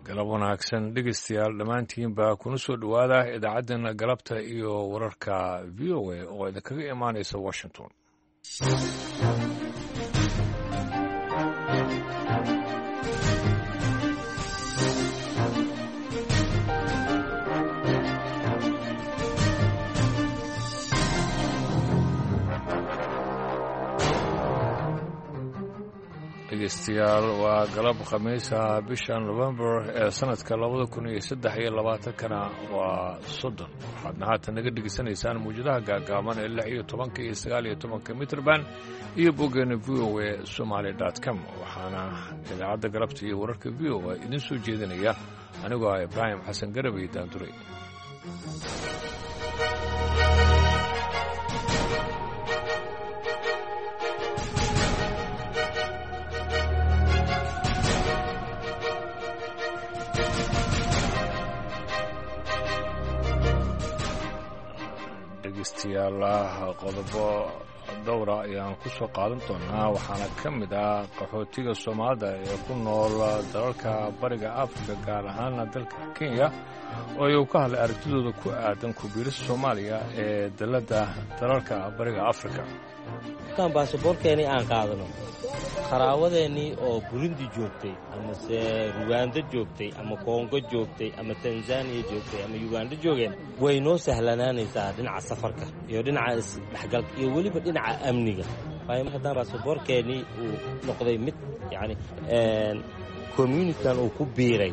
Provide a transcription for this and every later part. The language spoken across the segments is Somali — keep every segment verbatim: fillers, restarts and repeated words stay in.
galab wanaagsan dhegeystayaal dhammaantiinba kuna soo dhowaada idaacaddeenna galabta iyo wararka v o a oo idinkaga imaanaysa washington dhegeystayaal waa galab khamiisa bisha novembar ee sanadka labada kun iyo saddex iyo labaatankana waa soddon waxaadna haatan naga dhegeysanaysaan mawjadaha gaagaaban ee lix iyo tobanka iyo sagaal iyo tobanka mitrband iyo boggeena v o a somaali dot com waxaana idaacadda galabta iyo wararka v o a idin soo jeedinaya anigoo ah ibraahim xasan garabay daanduray dhegeystayaal qodobo dhowra ayaan ku soo qaadan doonaa waxaana ka mid ah qaxootiga soomaalida ee ku nool dalalka bariga afrika gaar ahaana dalka kenya oo ay ka hadlay aragtidooda ku aadan kubiirista soomaaliya ee dalladda dalalka bariga afrika kan baasaboorkeennii aan qaadano qaraawadeennii oo burundi joogtay amase rugaando joogtay ama koongo joogtay ama tanzaniya joogtay ama yuganda joogeen way noo sahlanaanaysaa dhinaca safarka iyo dhinaca isdhexgalka iyo weliba dhinaca amniga waayo haddaan baasaboorkeennii uu noqday mid yacni communitan uu ku biiray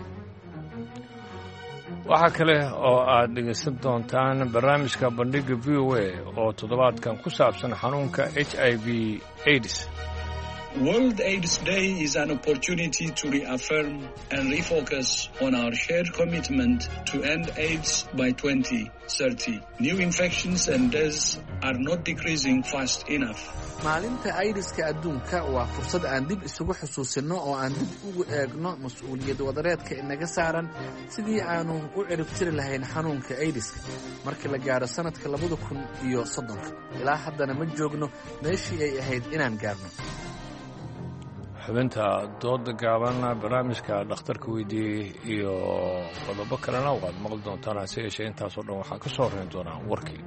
waxaa kale oo aad dhegaysan doontaan barnaamijka bandhigga v o a oo toddobaadkan ku saabsan xanuunka h i v aids World AIDS Day is an opportunity to reaffirm and refocus on our shared commitment to end AIDS by twenty thirty. New infections and deaths are not decreasing fast enough. maalinta aydiska adduunka waa fursad aan dib isugu xusuusinno oo aan dib ugu eegno mas-uuliyad wadareedka inaga saaran sidii aanu u ciribtiri lahayn xanuunka aydiska markii la gaaro sannadka labada kun iyo soddonka ilaa haddana ma joogno meeshii ay ahayd inaan gaarno xubinta dooda gaaban barnaamijka dhakhtarka weydiiyey iyo qodobo kalena waad maqli doontaan hase yeeshee intaasoo dhan waxaa ka soo horrayn doonaa warkii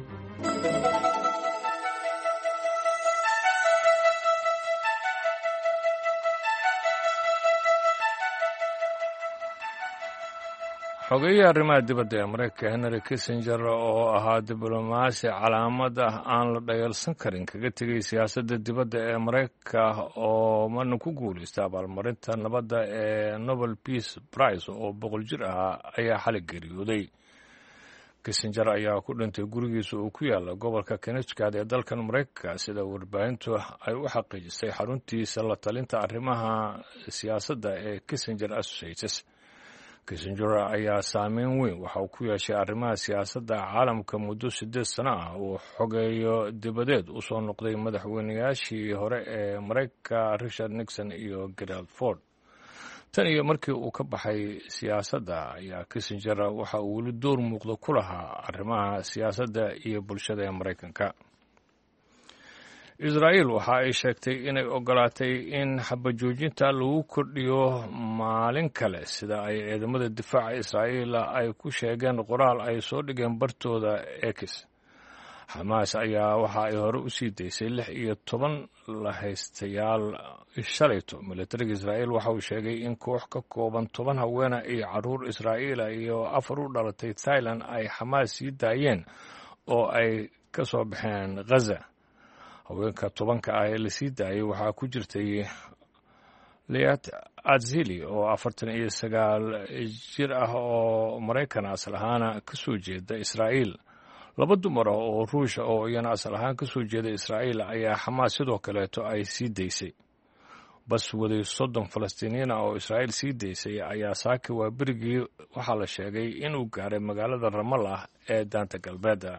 xogeeyihii arrimaha dibadda ee maraykanka henry kissinger oo ahaa diblomaasi calaamad ah aan la dhayalsan karin kaga tegay siyaasadda dibadda ee maraykanka oo marna ku guulaystay abaalmarinta nabadda ee nobel peace prize oo boqol jir ahaa ayaa xalay geeriyooday kissinger ayaa ku dhintay gurigiisa uu ku yaalla gobolka connecticut ee dalkan maraykanka sida warbaahintu ay u xaqiijisay xaruntiisa la talinta arrimaha siyaasadda ee kissinger associates kissinger ayaa saameyn weyn waxa uu ku yeeshay arrimaha siyaasadda caalamka muddo siddeed sano ah uu xogeeyo dibadeed u soo noqday madaxweynayaashii hore ee maraykanka richard nixon iyo gerald ford tan iyo markii uu ka baxay siyaasadda ayaa kissinger waxa uu weli door muuqda ku lahaa arrimaha siyaasadda iyo bulshada ee maraykanka israa'iil waxa ay sheegtay inay ogolaatay in xabajoojinta lagu kordhiyo maalin kale sida ay ciidamada difaaca israa'iil ay ku sheegeen qoraal ay soo dhigeen bartooda ex xamaas ayaa waxa ay hore u sii daysay lix iyo toban lahaystayaal shalayto militariga israa'iil waxa uu sheegay in koox ka kooban toban haweena iyo carruur israa'iila iyo afar u dhalatay thailand ay xamaas sii daayeen oo ay ka soo baxeen ghaza haweenka tobanka ah ee la sii daayay waxaa ku jirtay liat atzili oo afartan iyo sagaal jir ah oo maraykan asal ahaana ka soo jeeda israa'iil laba dumar ah oo ruusha oo iyana asal ahaan ka soo jeeda israa'iil ayaa xamaas sidoo kaleeto ay sii daysay bas waday soddon falastiiniyiin ah oo israa'iil sii daysay ayaa saaki waa berigii waxaa la sheegay inuu gaaray magaalada ramallah ee daanta galbeedda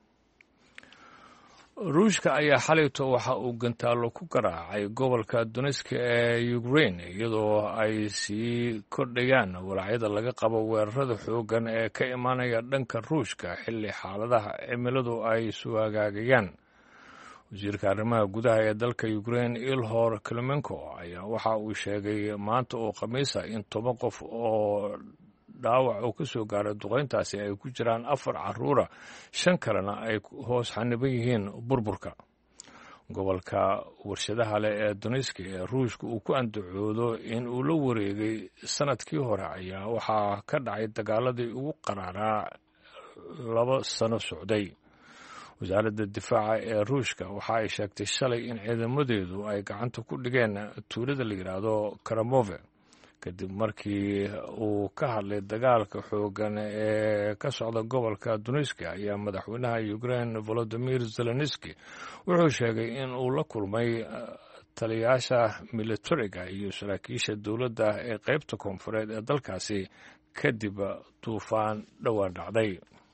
ruushka ayaa xalayto waxa uu gantaallo ku garaacay gobolka donetska ee ukraine iyadoo ay sii kordhayaan walaacyada laga qabo weerarada xooggan ee ka imaanaya dhanka ruushka xilli xaaladaha cimiladu ay suagaagayaan wasiirka arrimaha gudaha ee dalka Ukraine Ilhor Klimenko ayaa waxa uu sheegay maanta oo khamiisa in toban qof oo dhaawac oo ka soo gaaray duqeyntaasi ay ku jiraan afar carruura shan kalena ay hoos xaniban yihiin burburka gobolka warshadaha leh ee Donetsk ee Ruushka uu ku andacoodo in uu la wareegay sanadkii hore ayaa waxaa ka dhacay dagaaladii ugu qaraaraa laba sano socday wasaaradda difaaca ee Ruushka waxa ay sheegtay shalay in ciidamadeedu ay gacanta ku dhigeen tuulada la yiraahdo Karamove kadib markii uu ka hadlay dagaalka xoogan ee ka socda gobolka Donetsk ayaa madaxweynaha Ukraine Volodymyr Zelensky wuxuu sheegay in uu la kulmay taliyaasha militariga iyo saraakiisha dowladda ee qaybta koonfureed ee dalkaasi kadib duufaan dhowaan dhacday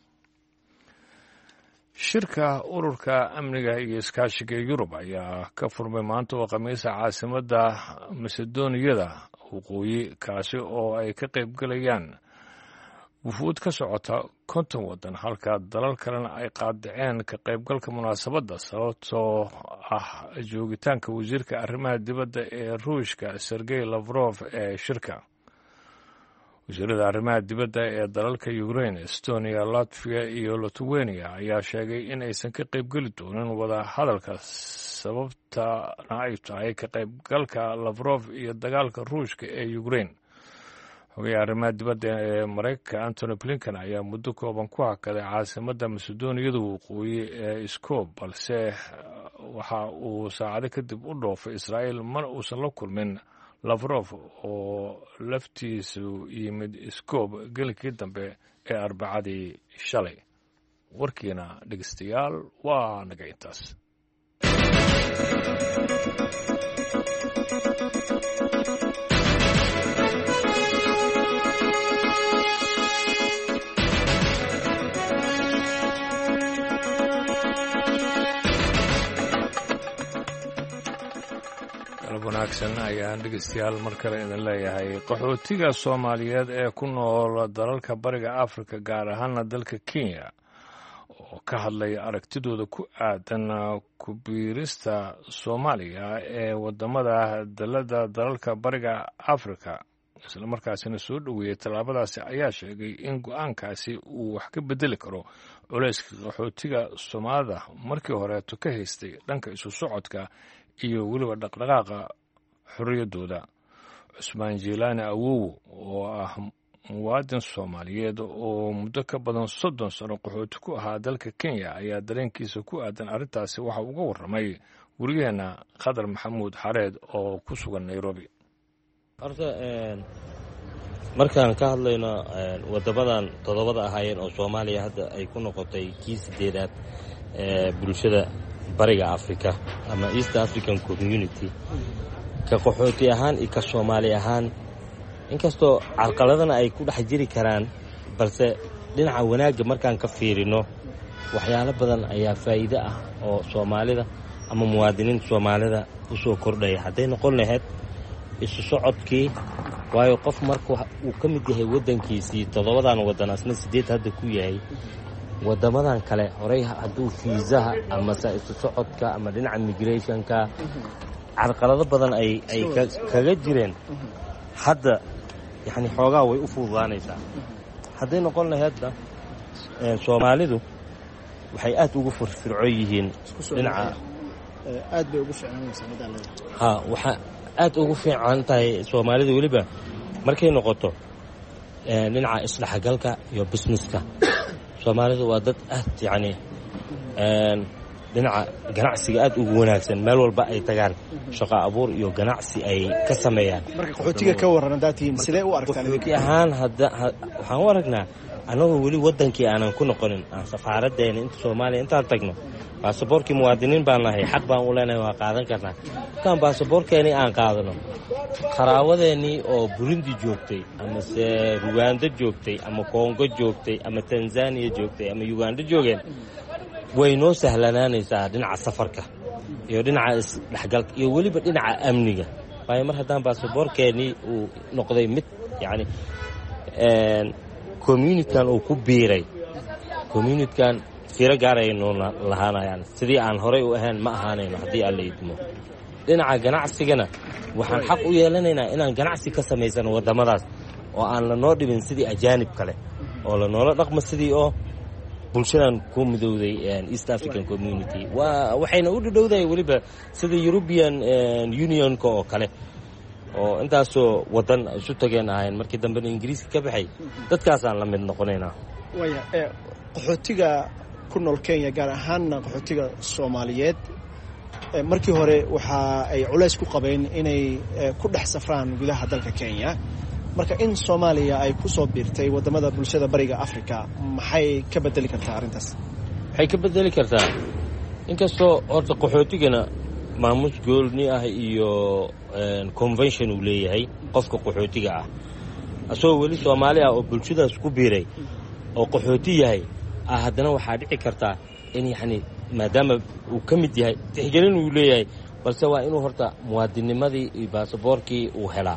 shirka ururka amniga iyo iskaashiga Yurub ayaa ka furmay maanta oo khamiisa caasimadda Macedooniyada waqooyi kaasi oo ay ka qayb galayaan wufuud ka socota konton waddan halka dalal kalena ay qaadaceen ka qaybgalka munaasabadda sababtoo ah joogitaanka wasiirka arrimaha dibadda ee Ruushka Sergey Lavrov ee shirka wasiirada arrimaha dibadda ee dalalka Ukraine, Estonia, Latvia iyo Lithuania ayaa sheegay in aysan ka qaybgeli doonin wada hadalka sababtana ay tahay ka qaybgalka Lavrov iyo dagaalka Ruushka ee Ukraine. Xogayaha arrimaha dibadda ee Mareykanka Antony Blinken ayaa muddo kooban ku hakaday caasimadda Macedooniyada waqooyi ee Skopje balse waxa uu saacado kadib u dhoofay Israa'iil mana uusan la kulmin Lavrov oo laftiisu yimid Skopje gelikii dambe ee Arbacadii shalay. Warkiina dhegeystayaal waa naga intaas. wanaagsan ayaan dhegeystayaal mar kale idin leeyahay qaxootiga Soomaaliyeed ee ku nool dalalka bariga Afrika gaar ahaan dalka Kenya oo ka hadlay aragtidooda ku aadan ku biirista Soomaaliya ee wadamada dalada dalalka bariga Afrika isla markaasina soo dhaweeyay talaabadaasi ayaa sheegay in go'aankaasi uu wax ka bedeli karo culayska qaxootiga Soomaalida markii hore ka haystay dhanka isu socodka iyo weliba dhaqdhaqaaqa xorriyadooda. Cusmaan Jilaani Awow oo ah muwaadin Soomaaliyeed oo muddo ka badan soddon sano qaxooti ku ahaa dalka Kenya ayaa dareenkiisa ku aadan arrintaasi waxa uga warramay wariyaheena Khadar Maxamuud Xareed oo ku sugan Nairobi. Horta markaan ka hadlayno wadamadan todobada ahaayeen oo Soomaaliya hadda ay ku noqotay kii sideedaad ee bulshada bariga Afrika ama East African Community ka qaxooti ahaan iyo ka Soomaali ahaan inkastoo caqaladana ay ku dhex jiri karaan balse dhinaca wanaagga markaan ka fiirino waxyaalo badan ayaa faa'iido ah oo Soomaalida ama muwaadiniinta Soomaalida u soo kordhay haday noqon lahayd isu socodkii waayo qof markuu uu ka mid yahay wadankiisii todobadan wadan asna sideed hadda ku yahay wadamadan kale horay haduu fiisaha ama isu socodka ama dhinaca migrationka caqalado badan ay ay kaga jireen hadda yani xoogaa way u fududaanaysaa haday noqon lahaydna Soomaalidu waxay aad ugu firfircoon yihiin dhinaca aad bay ugu fiicnaan madalada ha waxa aad ugu fiican tahay Soomaalidu waliba markay noqoto dhinaca isdhaxgalka iyo businesska Soomaalidu waa dad aad yani een dhinaca ganacsiga aad ugu wanaagsan meel walba ay tagaan shaqo abuur iyo ganacsi ay ka sameeyaan marka qaxootiga ka waran daatiin sidee u aragtaan qaxootiga ahaan hadda waxaan u aragnaa anagoo weli wadankii aanan ku noqonin aan safaaradeena inta Soomaaliya intaan tagno baasaboorkii muwaadiniin baan nahay xaq baan u leenahay waa qaadan karnaa kan baasaboorkeeni aan qaadano qaraawadeeni oo Burundi joogtay ama se Rwanda joogtay ama Congo joogtay ama Tanzania joogtay ama Uganda joogeen way noo sahlanaanaysaa dhinaca safarka iyo dhinaca isdhaxgalka iyo weliba dhinaca amniga waayo mar haddaan baasaboorkeeni uu noqday mid yani een communitykan uu ku biiray communitykan fiiro gaaraynu lahaanayaan sidii aan horey u ahayn ma ahaanayno haddii aan la idmo dhinaca ganacsigana waxaan xaq u yeelanaynaa inaan ganacsi ka samaysano waddamadaas oo aan lanoo dhibin sidii ajaanib kale oo lanoola dhaqmo sidii oo bulshadan ku midowday East African Community waa waxayna u dhadhowdahay weliba sida European Unionka oo kale oo intaasoo waddan isu tageen ahayn markii dambena Ingiriiska ka baxay dadkaasaan la mid noqonaynaa waya qaxootiga ku nool Kenya gaar ahaanna qaxootiga Soomaaliyeed markii hore waxa ay culays ku qabeen inay ku dhex safraan gudaha dalka Kenya marka in Soomaaliya ay ku soo biirtay wadamada bulshada bariga Afrika maxay ka bedeli kartaa arintaas waxay ka bedeli kartaa inkastoo horta qaxootigana maamus goolni ah iyo convention uu leeyahay qofka qaxootiga ah asoo weli Soomaaliya oo bulshadaas ku biiray oo qaxooti yahay haddana waxaa dhici kartaa in yani maadaama uu ka mid yahay tixgelin uu leeyahay balse waa inuu horta muwaadinimadii iyo baasaboorkii uu helaa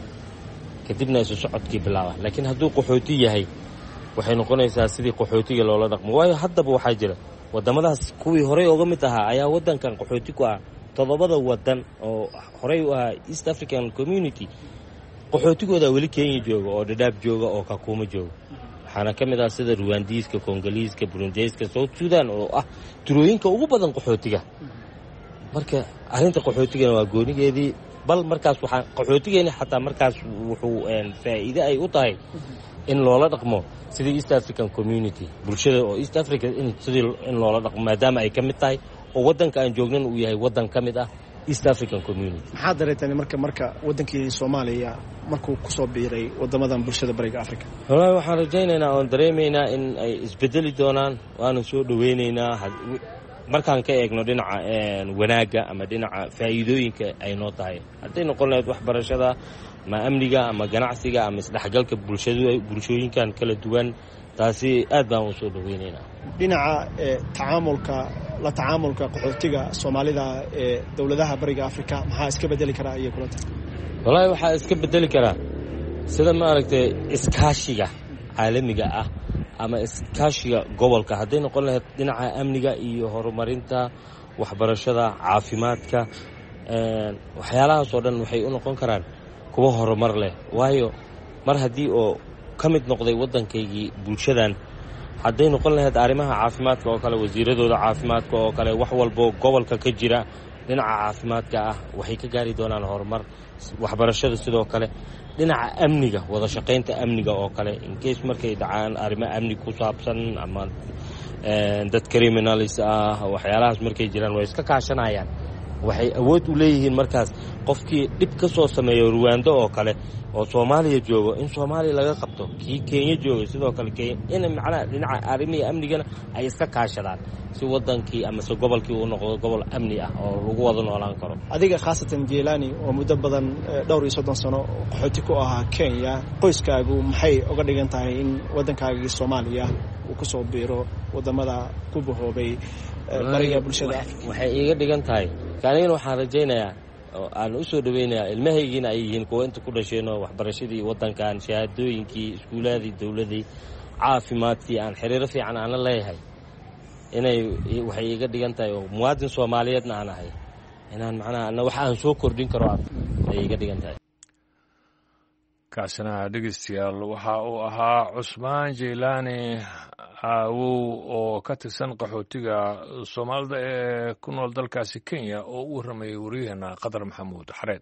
kadibna isu socodkii bilaaba laakiin hadduu qaxooti yahay waxay noqonaysaa sidii qaxootiga loola dhaqmo waayo haddaba waxaa jira waddamadaas kuwii horey uga mid ahaa ayaa waddankan qaxooti ku ah toddobada waddan oo horey u ahaa East African Community qaxootigooda weli Kenya jooga oo Dadaab jooga oo Kakuma jooga waxaana ka mid ah sida Rwandiiska, Kongoliiska, Burundiiska, South Sudan oo ah turooyinka ugu badan qaxootiga marka arrinta qaxootigana waa goonigeedii bal markaas waxaa qaxootigeena xataa markaas wuxuu faa'iido ay u tahay in loola dhaqmo sidii East African Community bulshada oo East Africa in sidii in loola dhaqmo maadaama ay ka mid tahay oo waddanka aan joognan uu yahay waddan ka mid ah East African Community maxaa dareetay marka marka waddankii Soomaaliya markuu ku soo biiray waddamadan bulshada bariga Afrika walahi waxaan rajaynaynaa oo dareemaynaa in ay isbedeli doonaan waana soo dhaweynaynaa markaan ka eegno dhinaca wanaagga ama dhinaca faa'iidooyinka ay noo tahay hadday noqon lahayd waxbarashada ama amniga ama ganacsiga ama isdhexgalka bulshada bulshooyinkan kala duwan taasi aad baan u soo dhaweynaynaa dhinaca tacaamulka la tacaamulka qaxootiga Soomaalida ee dawladaha bariga Afrika maxaa iska bedeli karaa iyo kulanta walahi waxaa iska bedeli karaa sida ma aragtay iskaashiga caalamiga ah ama iskaashiga gobolka hadday noqon lahayd dhinaca amniga iyo horumarinta waxbarashada caafimaadka waxyaalahaas oo dhan waxay u noqon karaan kuwa horumar leh waayo mar haddii oo ka mid noqday waddankaygii bulshadan hadday noqon lahayd arrimaha caafimaadka oo kale wasiiradooda caafimaadka oo kale wax walbo gobolka ka jira dhinaca caafimaadka ah waxay ka gaari doonaan horumar waxbarashada sidoo kale dhinaca amniga wada shaqaynta amniga oo kale in case markay dhacaan arrimo amni ku saabsan ama dad criminals ah waxyaalahaas markay jiraan way iska kaashanayaan waxay awood u leeyihiin markaas qofkii dhib ka soo sameeyo Rwanda oo kale oo Soomaaliya joogo in Soomaaliya laga qabto kii Kenya joogo sidoo kale Kenya in macna dhinaca arrimaha amnigana ay iska kaashadaan si waddankii ama si gobolkii uu noqdo gobol amni ah oo lagu wada noolaan karo adiga khaasatan Jeelani oo muddo badan dhowr iyo soddon sano qaxooti ku ahaa Kenya qoyskaagu maxay uga dhigan tahay in waddankaagii Soomaaliya uu ku soo biiro wadamada ku bahoobay bariga bulshada waxay iga dhigan tahay kaanina waxaan rajaynayaa oo aan u soo dhaweynayaa ilmahaygiina ay yihiin kuwa inta ku dhasheen oo waxbarashadii waddankan shahaadooyinkii iskuuladii dawladii caafimaadkii aan xiriiro fiican aan la leeyahay inay waxay iga dhigan tahay oo muwaadin Soomaaliyeedna aan ahay inaan macnaha ana wax aan soo kordhin karo ay iga dhigan tahay kaasina dhegeystayaal waxa uu ahaa Cusmaan Jeelani aawow oo ka tirsan qaxootiga Soomaalida ee ku nool dalkaasi Kenya oo u warramayay wariyaheena Qadar Maxamuud Xareed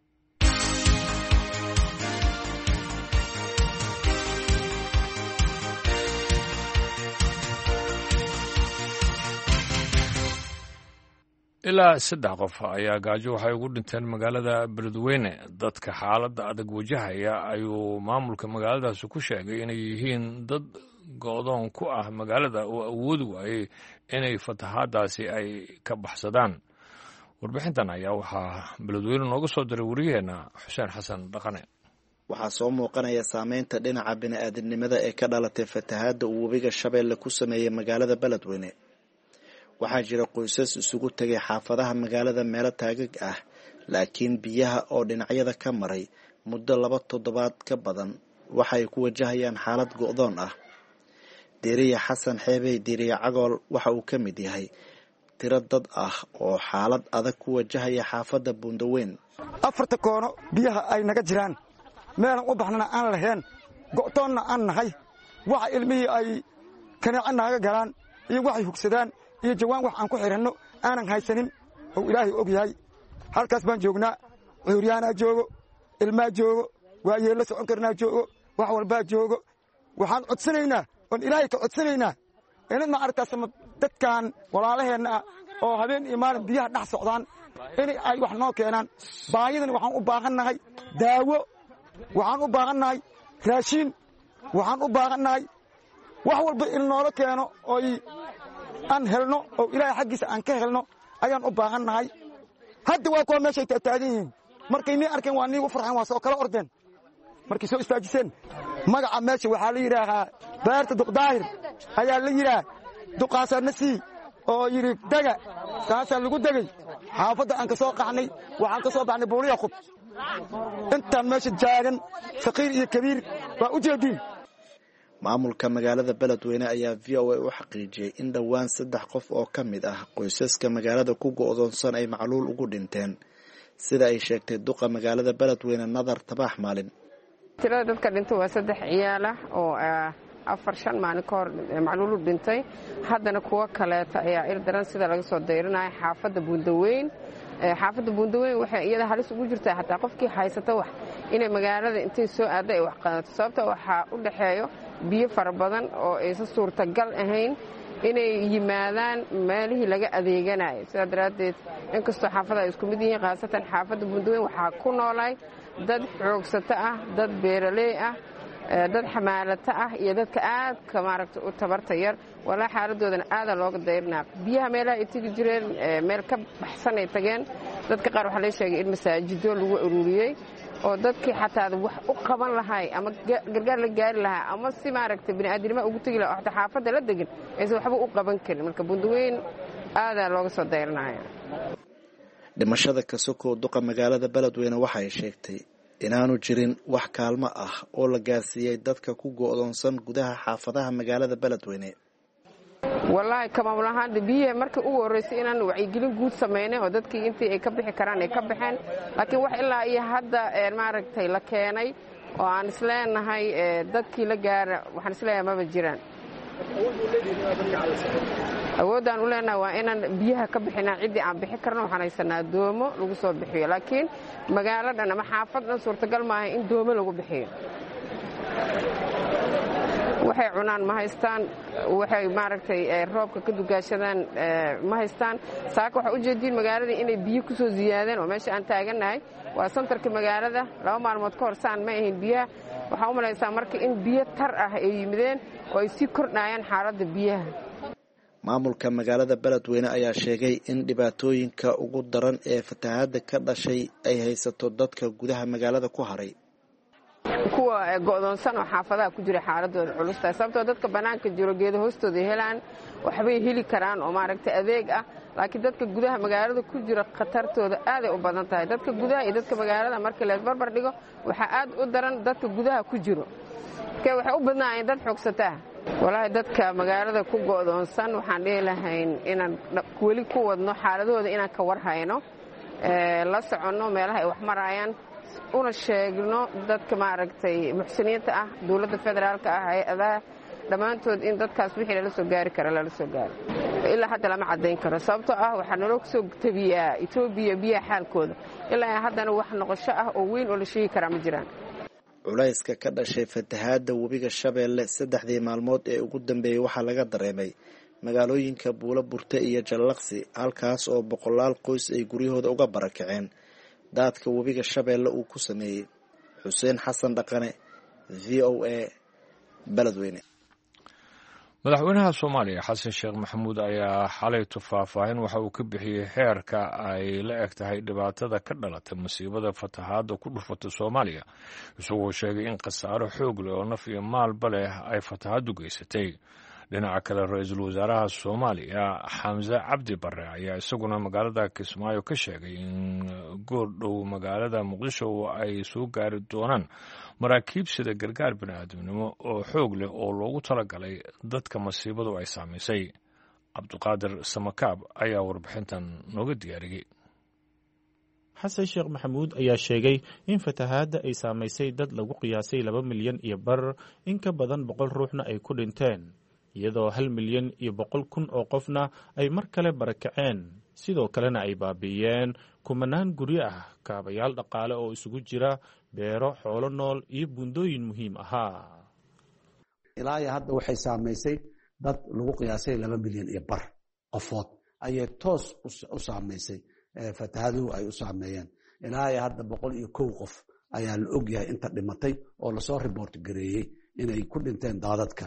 ilaa saddex qof ayaa gaajo waxay ugu dhinteen magaalada Beledweyne dadka xaaladda adag wajahaya ayuu maamulka magaaladaasi ku sheegay inay yihiin dad go'doon ku ah magaalada oo awoodi waayay inay fatahaadaasi ay ka baxsadaan warbixintan ayaa waxaa Beledweyne nooga soo diray wariyaheena Xuseen Xasan Dhaqane waxaa soo muuqanaya saameynta dhinaca bini'aadanimada ee ka dhalatay fatahaadda uu webiga Shabeelle ku sameeyay magaalada Beledweyne waxaa jira qoysas isugu tagay xaafadaha magaalada meelo taagag ah laakiin biyaha oo dhinacyada ka maray muddo laba toddobaad ka badan waxay ku wajahayaan xaalad go'doon ah diiriye xasan xeebey diiriye cagool waxa uu ka mid yahay tiro dad ah oo xaalad adag ku wajahaya xaafadda buundaweyn. afarta koono biyaha ay naga jiraan meelan u baxnana aan lahayn go'toonna aan nahay waxa ilmihii ay kaneeca naaga galaan iyo waxay hugsadaan iyo jawaan wax aan ku xiranno aanan haysanin oo ilaahay og yahay. halkaas baan joognaa, cuuryaanaa joogo, ilmaa joogo, waayeello socon karnaa joogo, wax walbaa joogo. waxaan codsanaynaa oon ilaahay ka codsanaynaa inad ma arkaas dadkan walaalaheenna ah oo habeen iyo maalin biyaha dhex socdaan in ay wax noo keenaan. baahidan waxaan u baahannahay daawo, waxaan u baahannahay raashiin, waxaan u baahannahay wax walba in noola keeno oo aan helno oo ilaahay xaggiisa aan ka helno ayaan u baahannahay. hadda waa kuwa meeshay taataagan yihiin, markay nii arkeen waa nii u farxeen, waa soo kala ordeen markay soo istaajiseen. magaca meesha waxaa la yidhaahaa beerta duqdaahir ayaa la yidhaah. duqaasaa na sii oo yidhi dega, saasaa lagu degay. xaafadda aan ka soo qaxnay waxaan ka soo baxnay buuliya khub. intaan meesha jaagan saqiir iyo kabiir waa u jeediin. maamulka magaalada beledweyne ayaa v o a u xaqiijiyey in dhowaan saddex qof oo ka mid ah qoysaska magaalada ku go'doonsan ay macluul ugu dhinteen, sida ay sheegtay duqa magaalada beledweyne nadar tabaax maalin. tirada dadka dhintay waa saddex ciyaal ah oo afar shan maalin ka hor macluulu dhintay. haddana kuwo kaleeta ayaa il daran sida laga soo dayrinaya xaafadda buundaweyn. xaafadda buundaweyn waxay iyada halis ugu jirtaa xataa qofkii haysata wax inay magaalada intay soo aadda ay wax qaadato, sababta waxaa u dhaxeeyo biyo fara badan oo aysan suurtagal ahayn inay yimaadaan meelihii laga adeeganayo. sidaa daraaddeed inkastoo xaafada ay isku mid yihiin, khaasatan xaafadda buundaweyn waxaa ku noolay dad xoogsato ah, dad beeraley ah, dad xamaalata ah iyo dadka aadka maaragta u tabarta yar. walaa xaaladoodana aada looga dayrinaa. biyaha meelaha ay tegi jireen meel ka baxsan ay tageen. dadka qaar waxaa la sheegay in masaajido lagu ururiyey oo dadkii xataa wax u qaban lahay ama gargaar la gaari lahaa ama si maaragta bini'aadinimo ugu tegi lahaa oo xataa xaafadda la degan aysan waxba u qaban karin. marka buundaweyn aadaa looga soo dayrinaya. dhimashada ka sokow duqa magaalada beledweyne waxay sheegtay inaanu jirin wax kaalmo ah oo la gaarsiiyey dadka ku go'doonsan gudaha xaafadaha magaalada beledweyne. wallaahi kamaamul ahaanta biyaha markii ugu horreysay inaan wacyigelin guud samaynay oo dadkii intii ay ka bixi karaan ay ka baxeen, laakiin wax ilaa iyo hadda maaragtay la keenay oo aan isleenahay dadkii la gaara waxaan isleeyahay maba jiraan. awoodaan u leenahay waa inaan biyaha ka bixinaa ciddii aan bixi karno. waxaan haysanaa doomo lagu soo bixiyo, laakiin magaalo dhan ama xaafad dhan suurtagal maaha in doomo lagu bixiyo. waxay cunaan ma haystaan, waxay maaragtay roobka ka dugaashadaan ma haystaan. saaka waxaa u jeediin magaaladii inay biyo ku soo ziyaadeen oo meesha aan taagannahay waa santarka magaalada. laba maalmood ka hor saan ma ahayn biyaha. waxaa u malaysaa marka in biyo tar ah ay yimideen oo ay sii kordhayaan xaaladda biyaha. maamulka magaalada beledweyne ayaa sheegay in dhibaatooyinka ugu daran ee fatahaadda ka dhashay ay haysato dadka gudaha magaalada ku haray. kuwa go'doonsan oo xaafadaha ku jira xaaladooda culustahay, sababtoo dadka bannaanka jiro geeda hoostooda helaan waxbay heli karaan oo maaragtay adeeg ah, laakiin dadka gudaha magaalada ku jira khatartooda aaday u badan tahay. dadka gudaha iyo dadka magaalada markii la isbarbar dhigo waxaa aad u daran dadka gudaha ku jiro. marka waxay u badnaayeen dad xoogsataa. walaahi dadka magaalada ku go'doonsan waxaan dhihi lahayn inaan weli ku wadno xaaladooda inaan ka war hayno, la soconno meelaha ay wax maraayaan, una sheegno dadka maaragtay muxsiniinta ah, dowladda federaalka ah, hay-adaha dhammaantood in dadkaas wixii lala soo gaari kara lala soo gaaro. ilaa hadda lama caddayn karo, sababtoo ah waxaa naloo soo tabiyaa etoobiya biyaha xaalkooda. ilaa haddana wax noqosho ah oo weyn oo la sheegi karaa ma jiraan. culayska ka dhashay fatahaadda webiga shabeelle saddexdii maalmood ee ugu dambeeyey waxaa laga dareemay magaalooyinka buulo burte iyo jallaqsi, halkaas oo boqolaal qoys ay guryahooda uga barakaceen daadka webiga shabeelle uu ku sameeyey. xuseen xasan dhaqane, v o a, beledweyne. madaxweynaha soomaaliya xasan sheekh maxamuud ayaa xalaytu faahfaahin waxa uu ka bixiyey heerka ay la eg tahay dhibaatada ka dhalatay masiibada fatahaadda ku dhufatay soomaaliya, isagoo sheegay in khasaaro xoog leh oo naf iyo maalba leh ay fatahaaddu geysatay. dhinaca kale ra-iisul wasaaraha soomaaliya xamse cabdi bare ayaa isaguna magaalada kismaayo ka sheegay in goordhow magaalada muqdisho ay soo gaari doonaan maraakiib sida gargaar bini'aadamnimo oo xoog leh oo loogu talagalay dadka masiibadu ay saamaysay. cabdiqaadir samakaab ayaa warbixintan nooga diyaariyey. xasan sheekh maxamuud ayaa sheegay in fatahaadda ay saamaysay dad lagu qiyaasay laba milyan iyo bar, in ka badan boqol ruuxna ay ku dhinteen, iyadoo hal milyan iyo boqol kun oo qofna ay mar kale barakaceen, sidoo kalena ay baabi'iyeen kumanaan guryo ah, kaabayaal dhaqaale oo isugu jira beero, xoolo nool iyo buundooyin muhiim ahaa. ilaa iyo hadda waxay saamaysay dad lagu qiyaasay laba milyan iyo bar qofood ayay toos u saamaysay, fatahaduhu ay u saameeyeen. ilaa iyo hadda boqol iyo kow qof ayaa la ogyahay inta dhimatay oo lasoo report gareeyey inay ku dhinteen daadadka.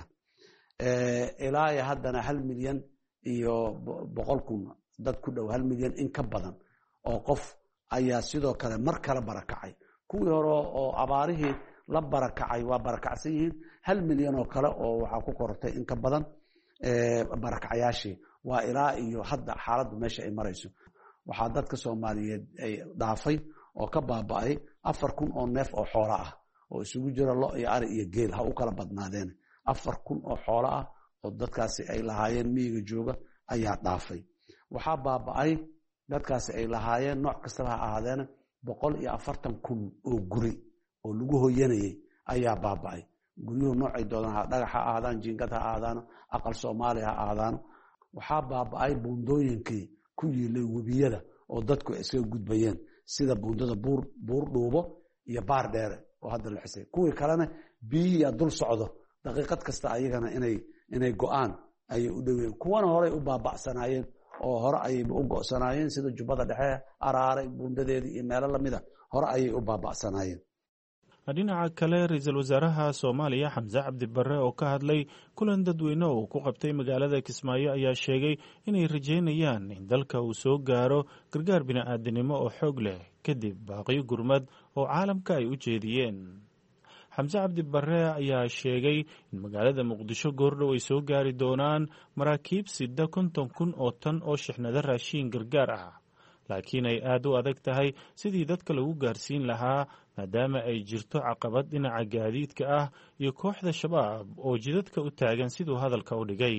ilaa iyo haddana hal milyan iyo boqol kun dad ku dhow hal milyan in ka badan oo qof ayaa sidoo kale mar kale barakacay. kuwii hore oo abaarihii la barakacay waa barakacsan yihiin, hal milyan oo kale oo waxaa ku korortay in ka badan barakacayaashii. waa ilaa iyo hadda xaaladdu meesha ay marayso. waxaa dadka soomaaliyeed ay dhaafay oo ka baaba'ay afar kun oo neef oo xoolo ah oo isugu jira lo iyo ari iyo geel, ha u kala badnaadeen. afar kun oo xoolo ah oo dadkaasi ay lahaayeen miyiga jooga ayaa dhaafay. waxaa baaba'ay dadkaasi ay lahaayeen nooc kastaba ha ahaadeena boqol iyo afartan kun oo guri oo lagu hoyanayay ayaa baaba'ay. guryuhu noocay doodaan ha dhagax ha ahaadaan, jiingad ha ahaadaano, aqal soomaali ha ahaadaano. waxaa baaba'ay buundooyinkii ku yiilay webiyada oo dadku iskaga gudbayeen, sida buundada buur buur dhuubo iyo baar dheere oo hadda la xisay. kuwii kalena biyihiia dul socdo daqiiqad kasta ayagana inay inay go-aan ayay u dhoween. kuwana horey u baaba'sanaayeen oo hore ayayba u go'sanaayeen, sida jubbada dhexe, araare buundadeedii iyo meelo lamida hore ayay u baaba'sanaayeen. dhinaca kale, ra-iisul wasaaraha soomaaliya xamse cabdi bare oo ka hadlay kulan dadweyne oo ku qabtay magaalada kismaayo ayaa sheegay inay rajeynayaan in dalka uu soo gaaro gargaar bini'aadanimo oo xoog leh kadib baaqiyo gurmad oo caalamka ay u jeediyeen. xamse cabdi bare ayaa sheegay in magaalada muqdisho goordhow ay soo gaari doonaan maraakiib sida konton kun oo tan oo shixnado raashiin gargaar ah, laakiin ay aad u adag tahay sidii dadka lagu gaarsiin lahaa maadaama ay jirto caqabad dhinaca gaadiidka ah iyo kooxda shabaab oo jidadka u taagan siduu hadalka u dhigay.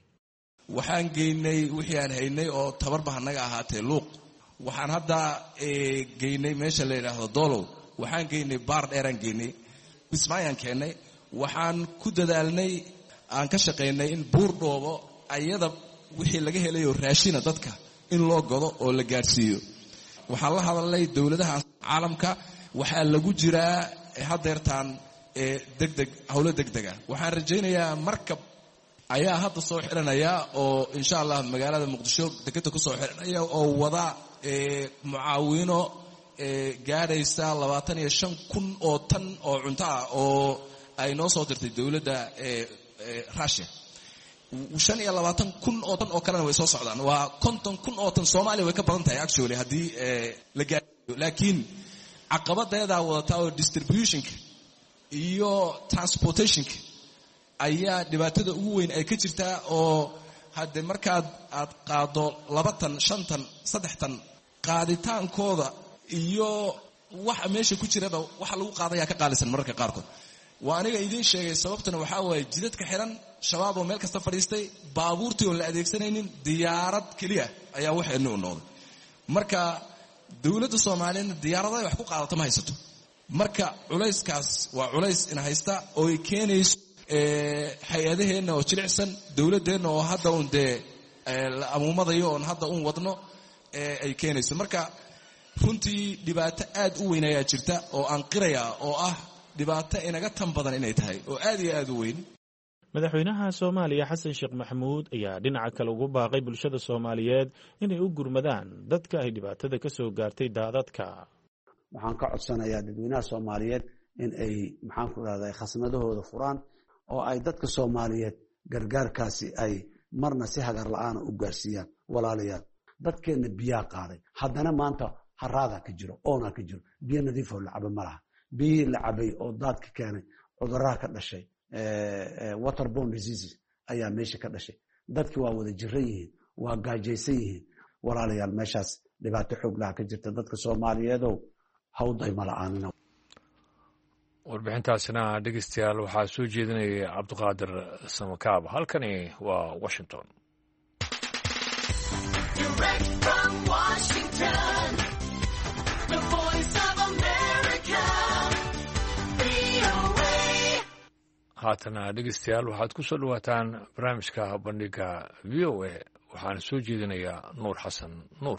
waxaan geynay wixii aan haynay oo tabarba hanaga ahaatee luuq. waxaan hadda geynay meesha la yidhaahdo doolow. waxaan geynay baar dheeraan geynay, kismaayaan keennay. waxaan ku dadaalnay, aan ka shaqaynay in buur dhoobo ayada wixii laga helayo raashina dadka in loo godo oo la gaadhsiiyo. waxaan la hadalnay dowladaha caalamka. waxaa lagu jiraa hadeertaan degdeg howlo degdega. waxaan rajaynayaa markab ayaa hadda soo xiranaya oo insha allah magaalada muqdisho dekeda kusoo xiranaya oo wada mucaawino gaadhaysa labaatan iyo shan kun oo tan oo cunto ah oo ay noo soo dirtay dowladda russia. shan iyo labaatan kun oo tan oo kalena way soo socdaan. waa konton kun oo tan. soomaaliya way ka badan tahay actually haddii la gaadhiyo, laakiin caqabadeedaa wadataa oo distributionka iyo transportationka ayaa dhibaatada ugu weyn ay ka jirtaa. oo hadde markaad aad qaado laba tan, shan tan, saddex tan, qaaditaankooda iyo waxa meesha ku jiraba waxa lagu qaadayaa ka qaalisan mararka qaarkood. waa aniga idiin sheegay sababtana waxaa waaye jidadka xiran, shabaab oo meel kasta fadhiistay, baabuurtii oon la adeegsanaynin, diyaarad keliya ayaa waxeenni u noqday. marka dowladda soomaaliyeedna diyaaradaha wax ku qaadato ma haysato. marka culayskaas waa culays ina haysta oo ay keenayso hay-adaheenna oo jilicsan, dowladdeenna oo hadda uun dee la amuumadayo oon hadda uun wadno ay keenayso. marka runtii dhibaato aad u weyn ayaa jirta oo aan qirayaa oo ah dhibaato inaga tan badan inay tahay oo aad iyo aad u weyn. madaxweynaha soomaaliya xasan sheekh maxamuud ayaa dhinaca kale ugu baaqay bulshada soomaaliyeed inay u gurmadaan dadka ay dhibaatada ka soo gaartay daadadka. waxaan ka codsanayaa dadweynaha soomaaliyeed in ay maxaan ku rahday khasnadahooda furaan oo ay dadka soomaaliyeed gargaarkaasi ay marna si hagar la-aana u gaarsiiyaan. walaalayaal, dadkeenna biyaa qaaday, haddana maanta haraadaa ka jiro, oonaa ka jiro, biyo nadiifoo la caba ma laha. biyihii la cabay oo daadka keenay cuduraha ka dhashay waterborne diseases ayaa meesha ka dhashay dadkii waa wada jiran yihiin waa gaajaysan yihiin walaalayaal meeshaas dhibaato xoog laha ka jirta dadka soomaaliyeedow hawday mala'aanina warbixintaasina dhegeystayaal waxaa soo jeedinayay cabdiqaadir samakaab halkani waa washington haatana dhegeystayaal waxaad ku soo dhawaataan barnaamijka bandhiga v o a waxaana soo jeedinayaa nuur xasan nuur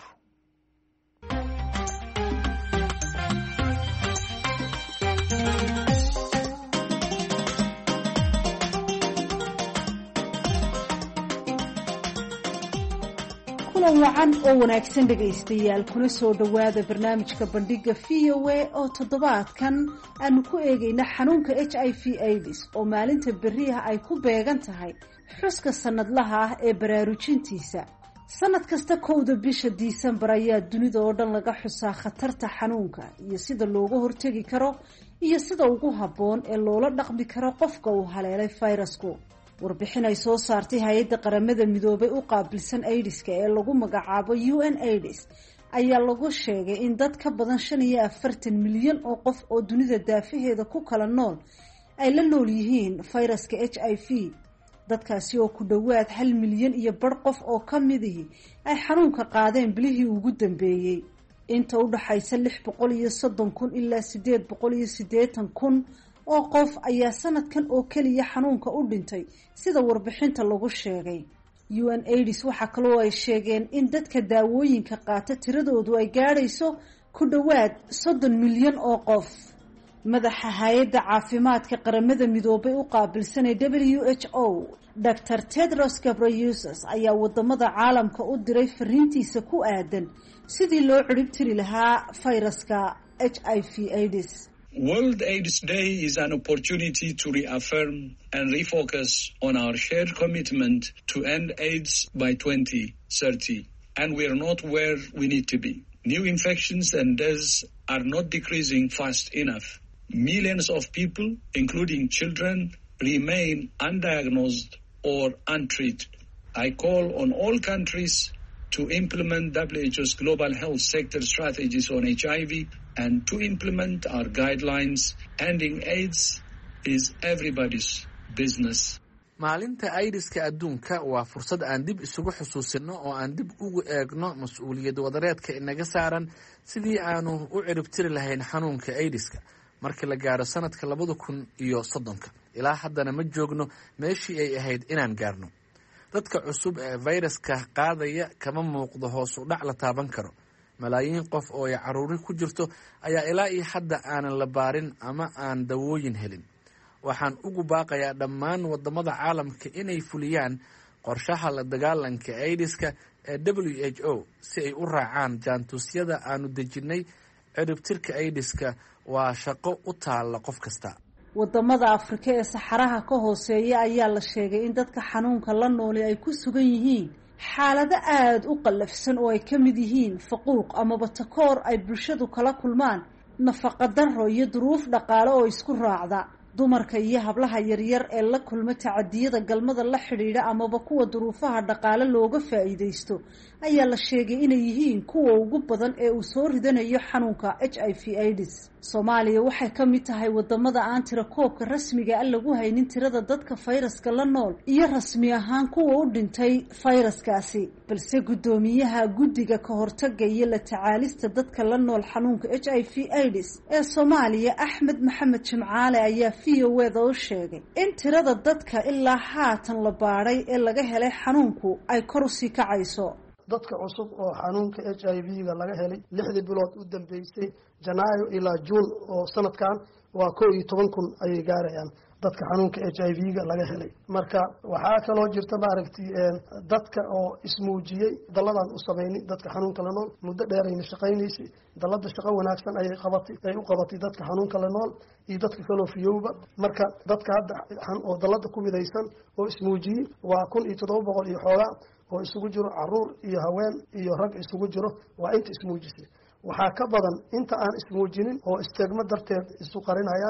kulan wacan oo wanaagsan dhegaystayaal kuna soo dhowaada barnaamijka bandhiga v o a oo toddobaadkan aanu ku eegayna xanuunka h i v aids oo maalinta beriha ay ku beegan tahay xuska sanadlaha ah ee baraarujintiisa sanad kasta kowda bisha disembar ayaa dunida oo dhan laga xusaa khatarta xanuunka iyo sida looga hortegi karo iyo sida ugu habboon ee loola dhaqmi karo qofka uu haleelay fayrasku warbixin ay soo saartay hay-adda qaramada midoobay u qaabilsan aidiska ee lagu magacaabo u n aids ayaa lagu sheegay in dad ka badan shan iyo afartan milyan oo qof oo dunida daafaheeda ku kala nool ay la nool yihiin fayraska h i v dadkaasi oo ku dhowaad hal milyan iyo bar qof oo ka midihi ay xanuunka qaadeen bilihii ugu dambeeyey inta u dhaxaysa lix boqol iyo soddon kun ilaa sideed boqol iyo siddeetan kun oo qof ayaa sanadkan oo keliya xanuunka u dhintay sida warbixinta lagu sheegay u n aids waxaa kaloo ay sheegeen in dadka daawooyinka qaata tiradoodu ay gaadhayso ku dhowaad soddon milyan oo qof madaxa hay-adda caafimaadka qaramada midoobay u qaabilsanay w h o dor tedros ghebreyesus ayaa wadamada caalamka u diray fariintiisa ku aadan sidii loo cirib tiri lahaa fayraska h i v aids World AIDS Day is an opportunity to reaffirm and refocus on our shared commitment to end AIDS by twenty thirty, and we are not where we need to be. New infections and deaths are not decreasing fast enough. Millions of people, including children, remain undiagnosed or untreated. I call on all countries to implement W H O's global health sector strategies on H I V and to implement our guidelines. Ending AIDS is everybody's business. maalinta aidiska adduunka waa fursad aan dib isugu xusuusino oo aan dib ugu eegno mas-uuliyad wadareedka inaga saaran sidii aanu u ciribtiri lahayn xanuunka aidiska markii la gaaro sanadka labada kun iyo soddonka ilaa haddana ma joogno meeshii ay ahayd inaan gaarno dadka cusub ee fayraska qaadaya kama muuqdo hoos u dhac la taaban karo malaayiin qof oo ay caruuri ku jirto ayaa ilaa iyo hadda aanan la baarin ama aan dawooyin helin waxaan ugu baaqayaa dhammaan wadamada caalamka inay fuliyaan qorshaha la dagaalanka aidiska ee w h o si ay u raacaan jaantuusyada aanu dejinay ciribtirka aidiska waa shaqo u taalla qof kasta wadamada afrika ee saxaraha ka hooseeya ayaa la sheegay in dadka xanuunka la nooli ay ku sugan yihiin xaalado aada u qallafsan oo ay ka mid yihiin faquuq amaba takoor ay bulshadu kala kulmaan nafaqa darro iyo duruuf dhaqaale oo isku raacda dumarka iyo hablaha yaryar ee la kulma tacadiyada galmada la xidhiidha amaba kuwa duruufaha dhaqaale looga faa'iidaysto ayaa la sheegay inay yihiin kuwa ugu badan ee uu soo ridanayo xanuunka h i v aids soomaaliya waxay ka mid tahay wadamada aan tira koobka rasmiga a lagu haynin tirada dadka fayraska la nool iyo rasmi ahaan kuwa u dhintay fayraskaasi balse guddoomiyaha guddiga ka hortaga iyo la tacaalista dadka la nool xanuunka h i v aids ee soomaaliya axmed maxamed jimcaale ayaa v o eda u sheegay in tirada dadka ilaa haatan la baadhay ee laga helay xanuunku ay kor usii kacayso dadka cusub oo xanuunka h i v-ga laga helay lixdii bilood u dambeysay janaayo ilaa juun oo sanadkan waa kow iyo toban kun ayay gaarayaan dadka xanuunka h i v-ga laga helay marka waxaa kaloo jirta maaragtay dadka oo ismuujiyey daladaan u samaynin dadka xanuunka la nool muddo dheerayna shaqaynaysay dalada shaqo wanaagsan ayay qabatay ay u qabatay dadka xanuunka la nool iyo dadka kaloo fiyowba marka dadka hadda oo dalada ku midaysan oo ismuujiyey waa kun iyo toddoba boqol iyo xoogaa oo isugu jiro caruur iyo haween iyo rag isugu jiro waa inta ismuujisay waxaa ka badan inta aan ismuujinin oo isteegmo darteed isu qarinayaan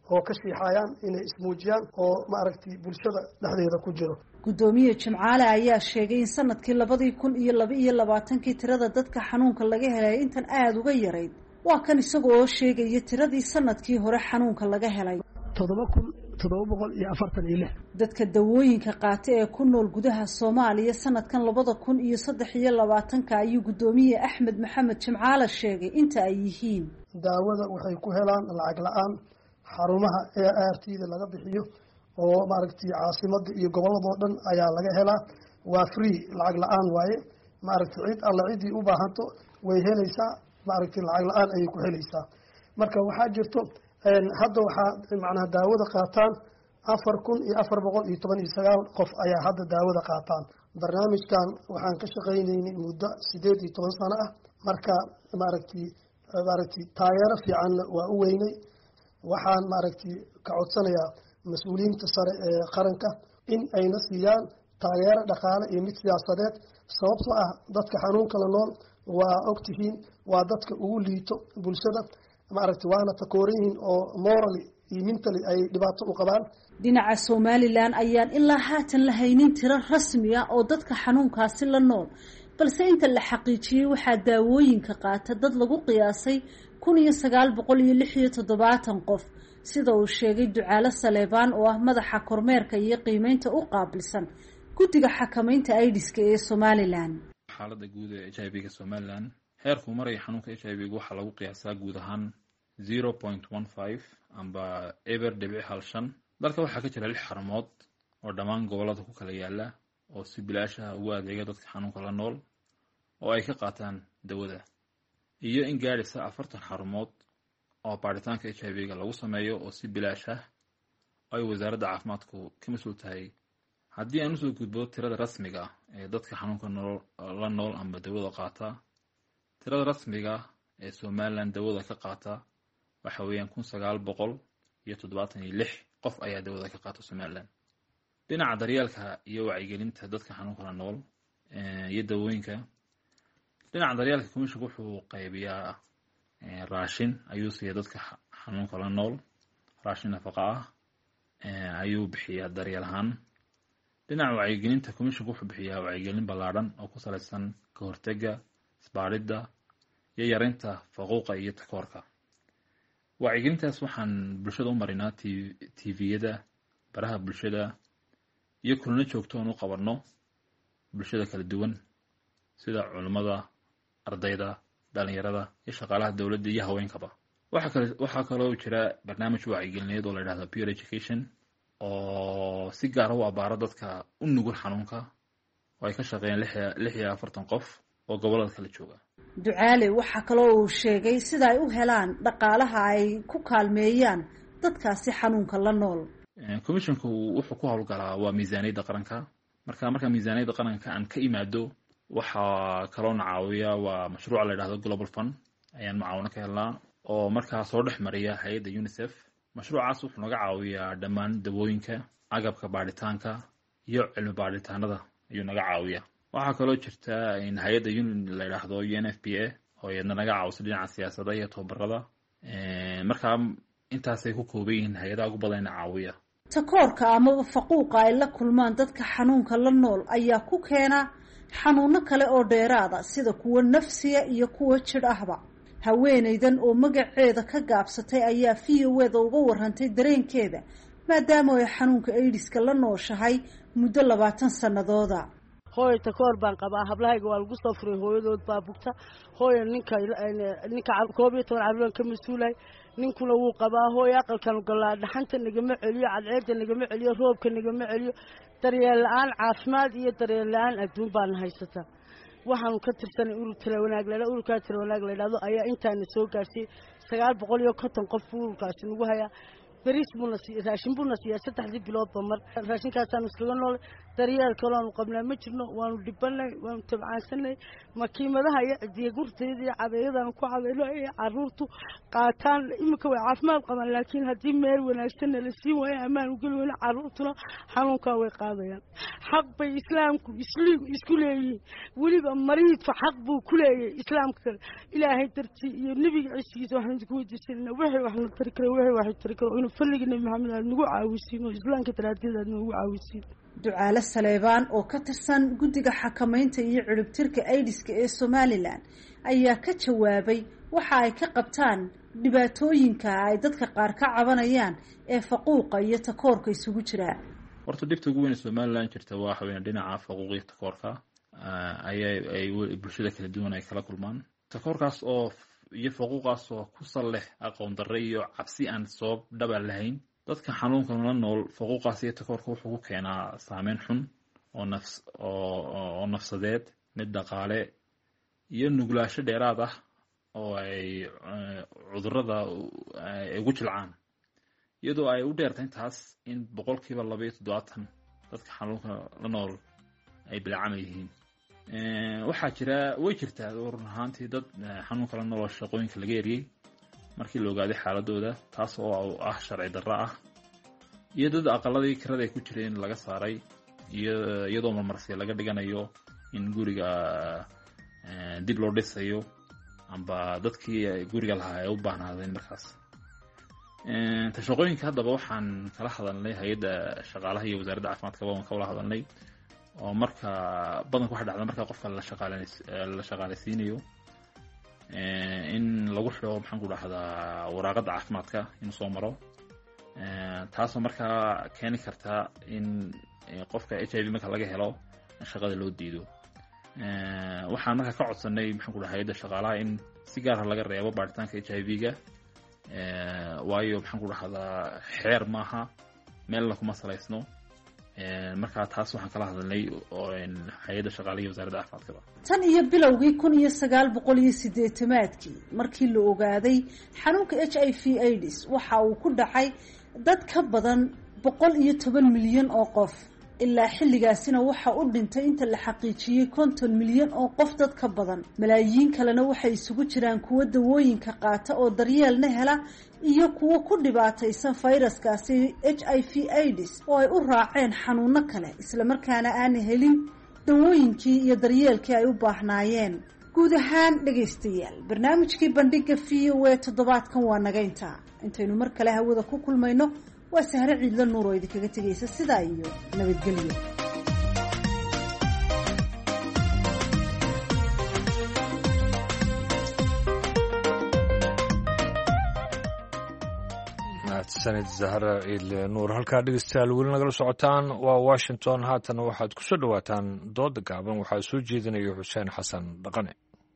oo ka shiixayaan inay ismuujiyaan oo maaragtay bulshada dhexdeeda ku jiro. Gudoomiye Jimcaale ayaa sheegay in sanadkii labadii kun iyo laba iyo labaatankii tirada dadka xanuunka laga helay intan aad uga yarayd. Waa kan isagoo sheegaya tiradii sanadkii hore xanuunka laga helay toddoba kun toddoba boqol iyo afartan iyo lix. Dadka dawooyinka qaata ee ku nool gudaha Soomaaliya sanadkan labada kun iyo saddex iyo labaatanka ayuu gudoomiye Axmed Maxamed Jimcaale sheegay inta ay yihiin. Daawada waxay ku helaan lacag la'aan xarumaha A R T-da laga bixiyo oo maaragtay caasimada iyo gobolada dhan ayaa laga helaa. Waa free, lacag la'aan waaye. Maaragtay cid alla cidii u baahanto way helaysaa, maaragtay lacag la'aan ayay ku helaysaa. Marka waxaa jirto hadda waxaa macnaha daawada qaataan afar kun iyo afar boqol iyo toban iyo sagaal qof ayaa hadda daawada qaataan. Barnaamijkan waxaan ka shaqaynaynay muddo sideed iyo toban sano ah. Marka maaragtay maaragtay taageero fiican waa u weynay. Waxaan maaragtay ka codsanayaa mas'uuliyiinta sare ee qaranka in ayna siiyaan taageero dhaqaale iyo mid siyaasadeed, sababtoo ah dadka xanuunka la nool waa ogtihiin waa dadka ugu liito bulshada, maaragtay waana takoorayihiin oo morally iyo mentally ay dhibaato u qabaan. Dhinaca Somaliland ayaan ilaa haatan la haynin tiro rasmi ah oo dadka xanuunkaasi la nool, balse inta la xaqiijiyay waxaa daawooyinka qaata dad lagu qiyaasay kun iyo sagaal boqol iyo lix iyo toddobaatan qof, sida uu sheegay Ducaale Saleebaan oo ah madaxa kormeerka iyo qiimeynta u qaabilsan guddiga xakamaynta AIDS-ka ee Somaliland. Xaaladda guud ee H I V-ga Somaliland heerku maray xanuunka H I V-ga waxaa lagu qiyaasaa guud ahaan zero point one five amba eber dhibic hal shan. Dalka waxaa ka jira lix xarumood oo dhammaan gobolada ku kala yaala oo si bilaash ah ugu adeega dadka xanuunka la nool oo ay ka qaataan dawada, iyo in gaaraysa afartan xarumood oo baaritaanka H I V-ga lagu sameeyo oo si bilaash ah ay wasaaradda caafimaadku ka mas'uul tahay. Haddii aan usoo gudbo tirada rasmiga ah ee dadka xanuunka la nool ama dawada qaata, tirada rasmiga ah ee Somaliland dawada ka qaata waxa weeyaan kun sagaal boqol iyo toddobaatan iyo lix qof ayaa dawada ka qaata Somaliland. Dhinaca daryeelka iyo wacyigelinta dadka xanuunka la nool iyo dawooyinka, dhinaca daryeelka komishanku wuxuu qaybiyaa raashin ayuu siiya dadka xanuunka la nool, raashin nafaqa ah ayuu bixiyaa daryeel ahaan. dhinaca wacyigelinta komishanku wuxuu bixiyaa wacyigelin ballaadhan oo ku salaysan ka hortagga, isbaaridda iyo yareynta faquuqa iyo takoorka. wacyigelintaas waxaan bulshada u marinaa T V-yada, baraha bulshada iyo kulano joogto oo u qabanno bulshada kala duwan sida culimada, ardayda, dhalinyarada iyo shaqaalaha dawladda iyo haweenkaba. Waxa kale waxa kaloo jira barnaamij wacyigelineed oo la yiraahdo peer education oo si gaar ah u abaara dadka u nugul xanuunka oo ay ka shaqeeyaan lix iyo afartan qof oo gobolada kala jooga. Ducaale waxa kaloo uu sheegay sida ay u helaan dhaqaalaha ay ku kaalmeeyaan dadkaasi xanuunka la nool. Komishanku wuxuu ku hawlgalaa waa miisaaniyadda qaranka. Marka marka miisaaniyadda qaranka aan ka imaado waxa kaloo caawiya waa mashruuc la yiraahdo Global Fund ayaan macaawino ka helnaa oo markaa soo dhex mariya hay'adda UNICEF. Mashruucaas wuxuu naga caawiyaa dhammaan dawooyinka, agabka baaritaanka iyo cilmi baaritaanada ayuu naga caawiyaa. waxaa kaloo jirta in hay'adda la yiraahdo U N F P A oo iyadana naga caawiso dhinaca siyaasadda iyo tababarada. Markaa intaasay ku kooban yihiin hay'adaha ugu badan ee caawiya. Takoorka ama faquuqa ay la kulmaan dadka xanuunka la nool ayaa ku keena xanuuno kale oo dheeraada sida kuwa nafsiya iyo kuwa jidh ahba. Haweenaydan oo magaceeda ka gaabsatay ayaa V O A-da uga warrantay dareenkeeda maadaama ay xanuunka AIDS-ka la nooshahay muddo labaatan sanadooda. hooyo takoor baan qabaa, hablahayga waa lagu soo furay, hooyadood baa bugta, hooyo ninka ninka koob iyo toban carruur ka mas'uulay, ninkuna wuu qabaa, hooyo aqalkan galaa, dhaxanta nagama celiyo, cadceedda nagama celiyo, roobka nagama celiyo, daryeel la'aan caafimaad iyo daryeel la'aan adduun baan haysataa. waxaanu ka tirsanay urur tala wanaag leedahay, ururka tala wanaag leedahay ayaa intaana soo gaarsiiyay sagaal boqol iyo konton qof ururkaasi nagu haya. bariis buu nasiiyay, raashin buu nasiiyay saddexdii biloodba mar. raashinkaasaan iskaga nool, daryeel kaloonu qabnaa ma jirno, waanu dhibanay, waanu tabcaansanay. makiimadaha iyo cidiya gurteeda iyo cadeeyadaan ku cadeyno ay carruurtu qaataan. iminka way caafimaad qabaan, laakiin haddii meel wanaagsan la siin waayo ammaan u geli weyno carruurtuna xanuunkaa way qaadayaan. xaq bay islaamku isku leeyihiin, weliba mariidka xaq buu ku leeyahay islaamka kale. ilaahay dartii iyo nebiga cisigiisa waxaanu ku weydiisanayna wixii waxnu tari karo, wixii waxu tari karo inuu falliga nebi maxamed aad nagu caawisiin oo islaamka daraaddeed aad noogu caawisiin. Ducaale Saleebaan oo ka tirsan guddiga xakamaynta iyo ciribtirka aydiska ee Somaliland ayaa ka jawaabay waxa ay ka qabtaan dhibaatooyinka ay dadka qaar ka cabanayaan ee faquuqa iyo takoorka isugu jira. horta dhibta ugu weyn ee Somaliland jirta waa xaween dhinaca faquuq iyo takoorka ayay ay bulshada kala duwan ay kala kulmaan. takoorkaas oo iyo faquuqaas oo ku saleh aqoon darro iyo cabsi aan soo dhaba lahayn. dadka xanuunka la nool faquuqaas iyo takoorka wuxuu ku keenaa saameyn xun oo nafs oo nafsadeed mid dhaqaale iyo nuglaasho dheeraad ah oo ay cudurrada ay ugu jilcaan iyadoo ay u dheertay intaas in boqolkiiba laba iyo toddobaatan dadka xanuunka la nool ay bilcaan yihiin. waxaa jira way jirtaa run ahaantii dad xanuunka la nool shaqooyinka laga eriyay markii la ogaaday xaaladooda taas oo ah sharci darro ah iyo dad aqaladii kirada ay ku jireen laga saaray iyadoo marmarsi laga dhiganayo in guriga dib loo dhisayo amba dadkii guriga lahaa ay u baahnaadeen markaas. shaqooyinka haddaba waxaan kala hadalnay hay-adda shaqaalaha iyo wasaaradda caafimaadka waan ka wada hadalnay oo marka badanka waxa dhacda marka qofka la shaqaaleys la shaqaaleysiinayo in lagu xiro maxaan ku dhahdaa waraaqada caafimaadka in soo maro taasoo markaa keeni karta in qofka H I V marka laga helo shaqada loo diido. waxaan markaa ka codsanay maxaan ku dhahay hay'adda shaqaalaha in si gaar ah laga reebo baaritaanka H I V-ga waayo maxaan ku dhahdaa xeer maaha meel la kuma salaysno. markaa taas waxaan kala hadalnay oo hay'adda shaqaalaha iyo wasaaradda caafimaadka. tan iyo bilowgii kun iyo sagaal boqol iyo siddeetamaadkii markii la ogaaday xanuunka H I V AIDS waxa uu ku dhacay dad ka badan boqol iyo toban milyan oo qof. ilaa xilligaasina waxa u dhintay inta la xaqiijiyay konton milyan oo qof dad ka badan. malaayiin kalena waxay isugu jiraan kuwa dawooyinka qaata oo daryeelna hela iyo kuwa ku dhibaataysan fayraskaasi H I V AIDS oo ay u raaceen xanuuno kale isla markaana aan helin dawooyinkii iyo daryeelkii ay u baahnaayeen. guud ahaan dhagaystayaal barnaamijkii bandhiga V O A toddobaadkan waa naga intaa. intaynu mar kale hawada ku kulmayno waa Sahre Ciidla Nuur oo idinkaga tagaysa sidaa iyo nabadgelyo. sanad Zahra Ciidla Nuur halkaa dhegeystayaal weli nagala socotaan waa Washington. haatana waxaad ku soo dhawaataan dooda gaaban waxaa soo jeedinaya Xuseen Xasan Dhaqane.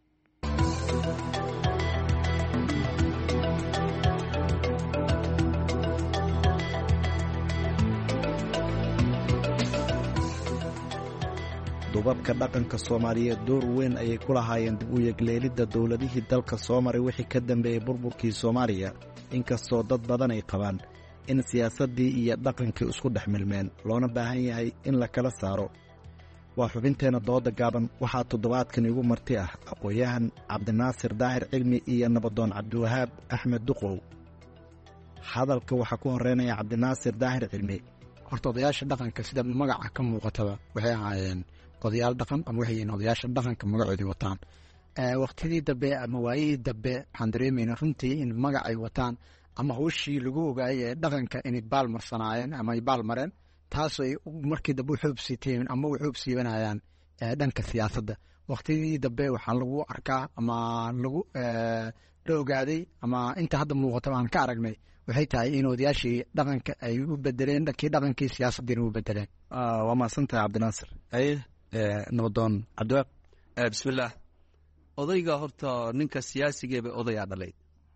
dubabka dhaqanka Soomaaliyeed door weyn ayay ku lahaayeen dib u yegleelidda dowladihii dalka soo maray wixii ka dambeeyay burburkii Soomaaliya inkastoo dad badan ay qabaan in siyaasaddii iyo dhaqankii isku dhex milmeen loona baahan yahay in la kala saaro. waa xubinteena dooda gaaban waxaa toddobaadkan igu marti ah aqoon-yahan Cabdinaasir Daahir Cilmi iyo nabadoon Cabdiwahaab Axmed Duqow. hadalka waxaa ku horeynaya Cabdinaasir Daahir Cilmi. horta odayaasha dhaqanka sida magaca ka muuqataba waxay ahaayeen odayaal dhaqan ama waxay yihiin odayaasha dhaqanka magacoodii wataan. waqtidii dambe ama waayihii dambe waxaan dareemaynaa runtii in magacay wataan ama hawshii lagu ogaayay ee dhaqanka inay baal marsanaayeen ama ay baal mareen taasoo ay markii dambe u xuub siiteen ama u xuub siibanayaan dhanka siyaasadda. waqtidii dambe waxaa lagu arkaa ama lagu la ogaaday ama inta hadda muuqataba aan ka aragnay waxay tahay in odayaashii dhaqanka ay u bedeleen dhankii dhaqankii siyaasaddiina u bedeleen. waa mahadsantahay Cabdinaasir. ay nabadoon Cabdiwahaab. bismillaah. odayga horta ninka siyaasigeeba odayaa dhalay.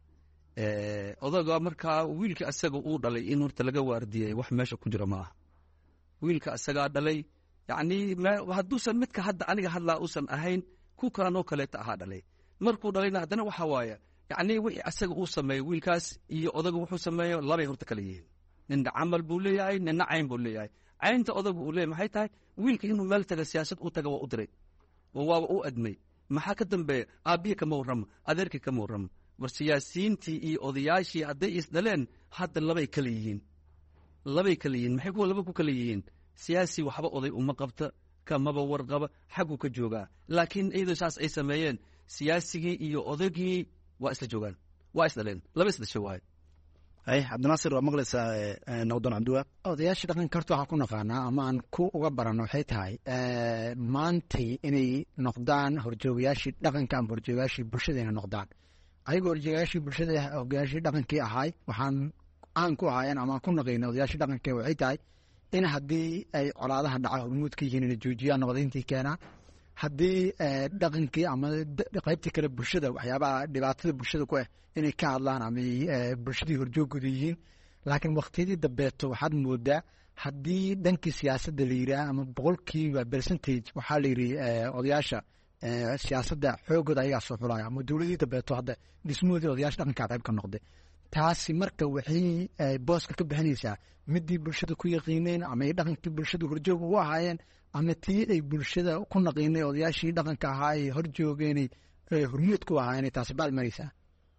odayga markaa wiilka asaga uu dhalay in horta laga waardiyey wax meesha ku jira ma aha. wiilka asagaa dhalay yacni hadduusan midka hadda aniga hadlaa uusan ahayn ku kalanoo kaleeta ahaa dhalay. markuu dhalayna haddana waxaa waaye yacni wixii asaga uu sameeyey wiilkaas iyo odaga wuxuu sameeyo labay horta kala yihiin. ninna camal buu leeyahay ninna cayn buu leeyahay. caynta odagu uu leeyahay maxay tahay wiilka inuu meel taga siyaasad u taga waa u diray oo waaba u admay. maxaa ka dambeeya aabbihi kama warramo adeerkii kama warramo. war siyaasiyiintii iyo odayaashii hadday isdhaleen hadda labay kala yihiin labay kala yihiin. maxay kuwa laba ku kala yihiin? siyaasi waxba oday uma qabta kamaba warqaba xagguu ka joogaa. laakiin iyadoo saas ay sameeyeen siyaasigii iyo odaygii waa isla joogaan waa isdhaleen laba isdhasho waaye. hay cabdinaasir waa maqlaysaa nabdoon cabdiwaab odayaasha dhaqanka horta waxaan ku naqaanaa ama aan ku uga barano waxay tahay maantay inay noqdaan horjoogayaashii dhaqanka ama horjoogayaashii bulshada inay noqdaan ayagoo horjoogayaashii bulshada hogayaashii dhaqankii ahay waxaan aan ku ahaayeen ama aan ku naqayna odayaashii dhaqanka waxay tahay in haddii ay colaadaha dhaca hormuud ka yihiin inay joojiyaan nabadayntii keenaan haddii dhaqankii ama qaybtii kale bulshada waxyaabaha dhibaatada bulshada ku ah inay ka hadlaan ama bulshadii horjoogooda yihiin laakiin waqtiyadii dambeeto waxaad moodaa haddii dhankii siyaasadda la yidhaah ama boqolkiiba percentage waxaa la yidhi odayaasha siyaasadda xoogooda ayagaa soo xulaya ama dowladii dambeeto hadda dhismoodii odayaasha dhaqankaa qayb ka noqday taasi marka waxay booska ka bixinaysaa midii bulshada ku yaqiineen ama ay dhaqankii bulshada horjoog ugu ahaayeen ama tii ay bulshada ku naqiinay odayaashii dhaqanka ahaa ay horjoogeenay hormuud ku ahaayeen taasi baad maraysaa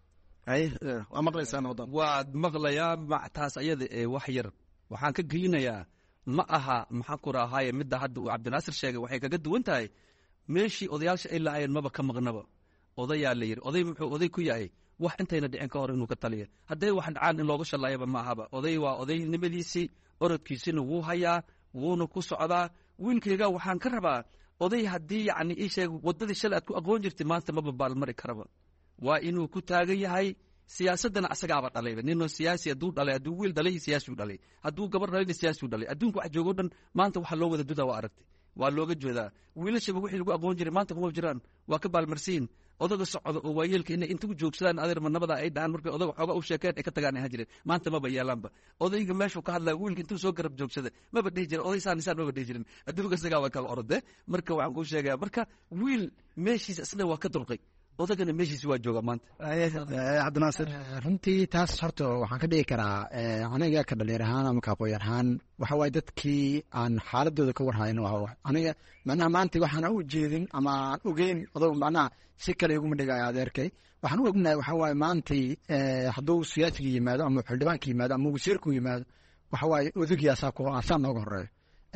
waa maqlaysaa nabdoon waad maqlayaa taas ayada ee wax yar waxaan ka gelinayaa ma aha maxaan ku rahaaye midda hadda uu cabdinaasir sheegay waxay kaga duwan tahay meeshii odayaasha ay laayeen maba ka maqnaba odayaa la yidhi oday muxuu oday ku yahay wax intayna dhicin ka hor inuu ka taliya hadday wax dhacaan in looga shallaayaba ma ahaba oday waa odaynimadiisii orodkiisina wuu hayaa wuuna ku socdaa wiilkayga waxaan ka rabaa oday haddii yacni ii sheeg waddadii shalay aad ku aqoon jirtay maanta maba baalmari karaba waa inuu ku taagan yahay siyaasaddana asagaaba dhalayba ninoo siyaasi hadduu dhalay hadduu wiil dhalay siyaasiu dhalay hadduu gabar dhalayna siyaasiu dhalay adduunka wax joogo dhan maanta waxa loo wada dudaa waa aragtay waa looga jeedaa wiilashaba wixii lagu aqoon jiray maanta kuma jiraan waa ka baalmarsiin odaga socda oo waayeelka inay inta ku joogsadaan adeer manabada ay dhahaan markay odaga xooga u sheekeen ay ka tagaan ay jireen maanta maba yeelaanba odayga meeshuu ka hadlaya wiilka intuu soo garab joogsada maba dhihi jirin oday saan isaan maba dhihi jirin adduunka isagaa waa kala orode marka waxaan kuu sheegaya marka wiil meeshiisa isna waa ka dulqay odagana meeshiisi waa jooga maanta cabdinaasir runtii taas horta waxaan ka dhigi karaa aniga ka dhalinyar ahaan ama ka aqoon ahaan waxa waaye dadkii aan xaaladooda ka warhayn aniga macnaha maanta waxaan u jeedin ama aan ogeyn odag macnaha si kale iguma dhigaya adeerkay waxaan u ognahay waxa waaye maantay hadduu siyaasiga yimaado ama xildhibaanka yimaado ama wasiirku yimaado waxa waaye odagii asaa ku asaa nooga horeeyo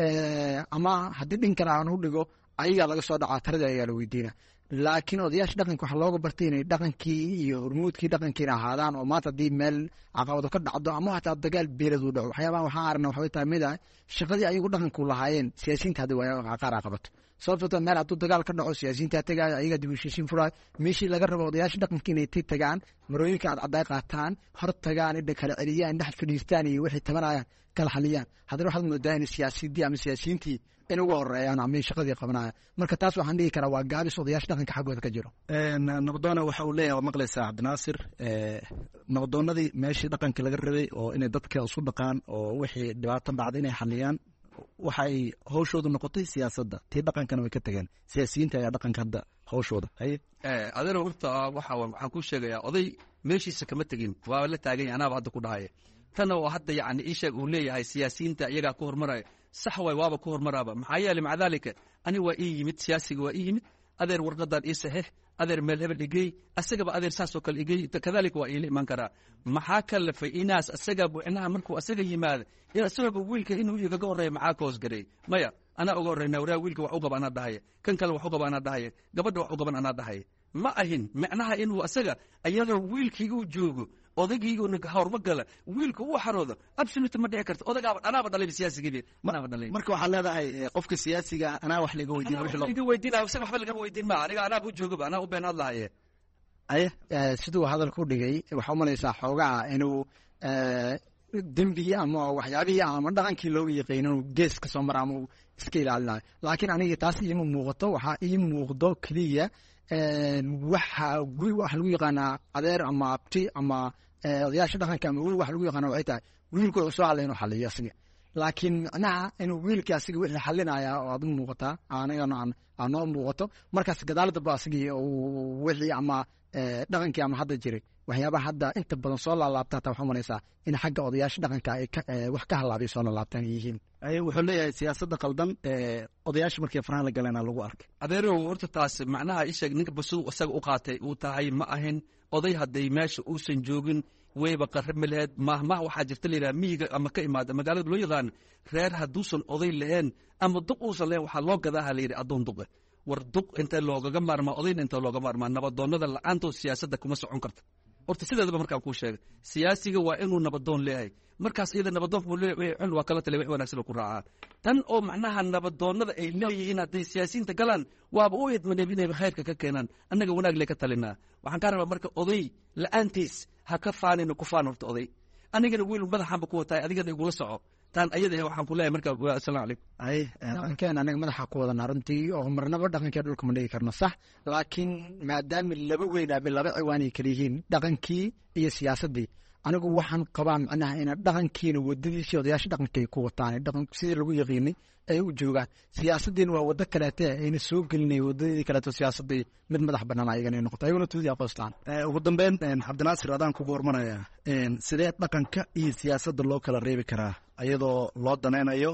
ama haddii dhin kale aan u dhigo ayagaa laga soo dhacaa taradii ayagaa la weydiina laakiin odayaasha dhaqanka waxaa looga bartay inay dhaqankii iyo hormuudkii dhaqankiina ahaadaan oo maanta haddii meel caqabado ka dhacdo ama hataa dagaal beeladu dhaco waxyaabaha waxaan aragna waxay tahay mid ah shaqadii ayagu dhaqanku lahaayeen siyaasiyiinta hadda waa qaar caqabato sababtoo meel hadduu dagaal ka dhaco siyaasiyiinta tagaayo ayagaa dib u heshiisiin furaayo meeshii laga rabo odayaasha dhaqanka inay tay tagaan marooyinka cadcaday qaataan hor tagaan indha kala celiyaan dhex fadhiistaan iyo waxay tabanayaan kala xaliyaan haddana waxaad moodaa in siyaasidii ama siyaasiyiintii in ugu horeeyaan ama shaqadii qabanayaan marka taas waxaan dhihi karaa waa gaabis odayaasha dhaqanka xaggooda ka jiro nabdoona waxa uu leeyahay waa maqlaysaa cabdinaasir nabadoonadii meeshii dhaqanka laga rabay oo inay dadka isu dhaqaan oo wixii dhibaato dhacda inay xaliyaan waxay hawshoodu noqotay siyaasadda tii dhaqankana way ka tageen siyaasiyiinta ayaa dhaqanka hadda hawshooda haye adeer horta waxa waxaan kuu sheegayaa oday meeshiisa kama tegin waa la taagan yahay anaaba hadda ku dhahaya tana oo hadda yacni ii sheeg uu leeyahay siyaasiyiinta iyagaa ku hormaraya sax waay waaba ku hormaraaba maxaa yeelay maca daalika ani waa ii yimid siyaasiga waa ii yimid adeer warqadaan ii saxiix adeer meel hebel igey asagaba adeer saasoo kale igey kadalika waa iila imaan karaa maxaa kalafay inaas asaga bucnaha markuu asaga yimaada isagaba wiilka inuu igaga horreeya maxaa ka hoosgareey maya anaa uga horreyna waraa wiilka wax u qaba anaa dhahaya kan kale wax u qaba anaa dhahaya gabadha wax u qaban anaa dhahaya ma ahin macnaha inuu asaga iyadoo wiilkiiga u joogo odaygiiga hawrma gala wiilka uu xaroodo absolute ma dhici karto odagaaba anaaba dhalay siyaasigii anaaba dhalay marka waxaa leedahay qofka siyaasiga anaa wax laga weydiin wixii loo laga weydiinaa isaga waxba laga weydiin ma aniga anaaba u joogaba anaa u been hadlahaye aye siduu hadalka u dhigay waxaa u malaysaa xoogaa inuu dembigii ama waxyaabihii ama dhaqankii looga yaqayn inuu gees ka soo mara ama uu iska ilaalinayo laakiin aniga taas iima muuqato waxaa ii muuqdo keliya waxa waxa lagu yaqaanaa adeer ama abti ama odayaasha dhaqanka ama wiil waxa lagu yaqaana waxay tahay wiilku wuxuu soo hadlay inuu xaliyo asiga laakiin macnaha inuu wiilkii asiga wixii xalinaya oo aad u muuqataa anigana aan noo muuqato markaas gadaaladaba asigii wixii ama dhaqankii ama hadda jiray waxyaabaha hadda inta badan soo laalaabta hataa waxaa umanaysaa in xagga odayaasha dhaqanka ay wax ka halaabay soo laalaabtaan yihiin wuxuu leeyahay siyaasadda qaldan odayaasha markii faraha la galena lagu arkay adeerow horta taas macnaha isheg ninka basuu isaga u qaatay uu tahay ma ahin oday hadday meesha uusan joogin wayba qarrami laheed mahmah waxaa jirta layidhaha miyiga ama ka imaada magaalada loo yaqaan reer hadduusan oday lahayn ama duq uusan lahayn waxaa loo gadaaha layidhi addoon duqe war duq intee loogaga maarmaa odayna intee looga maarmaa nabadoonnada la-aantood siyaasadda kuma socon karta horta sideedaba markaan kuu sheegay siyaasiga waa inuu nabadoon leeyahay markaas iyada nabadoonku waa kala tale wax wanaagsan oo ku raacaan tan oo macnaha nabadoonnada ay leeyihiin hadday siyaasiyiinta galaan waaba u idmaneen inay khayrka ka keenaan annaga wanaag lee ka talinaa waxaan kaa rabaa marka oday la'aantiis ha ka faanina ku faan horta oday anigana wiil madaxaanba ku wataay adigana igula soco taan ayada waxaan ku leeyahay marka assalaamu calaykum ay dhaqankeen anaga madaxa ku wadanaa runtii oo marnaba dhaqankee dhulka ma dhigi karno sax laakiin maadaama laba weynaabe laba ciwaanay kala yihiin dhaqankii iyo siyaasaddii anigu waxaan qabaa macnaha ina dhaqankiina wadadiisii odayaasha dhaqankay ku wataan dhaqan sidii lagu yaqiinay ay u joogaan siyaasaddiina waa waddo kaleete ayna soo gelinay wadadeedii kaleeto siyaasaddii mid madax bannaan ayagana ay noqoto ayaguna tuudii aqoostaan ugu dambeyn cabdinaasir adaan kugu hormaraya sidee dhaqanka iyo siyaasadda loo kala reebi karaa iyadoo loo danaynayo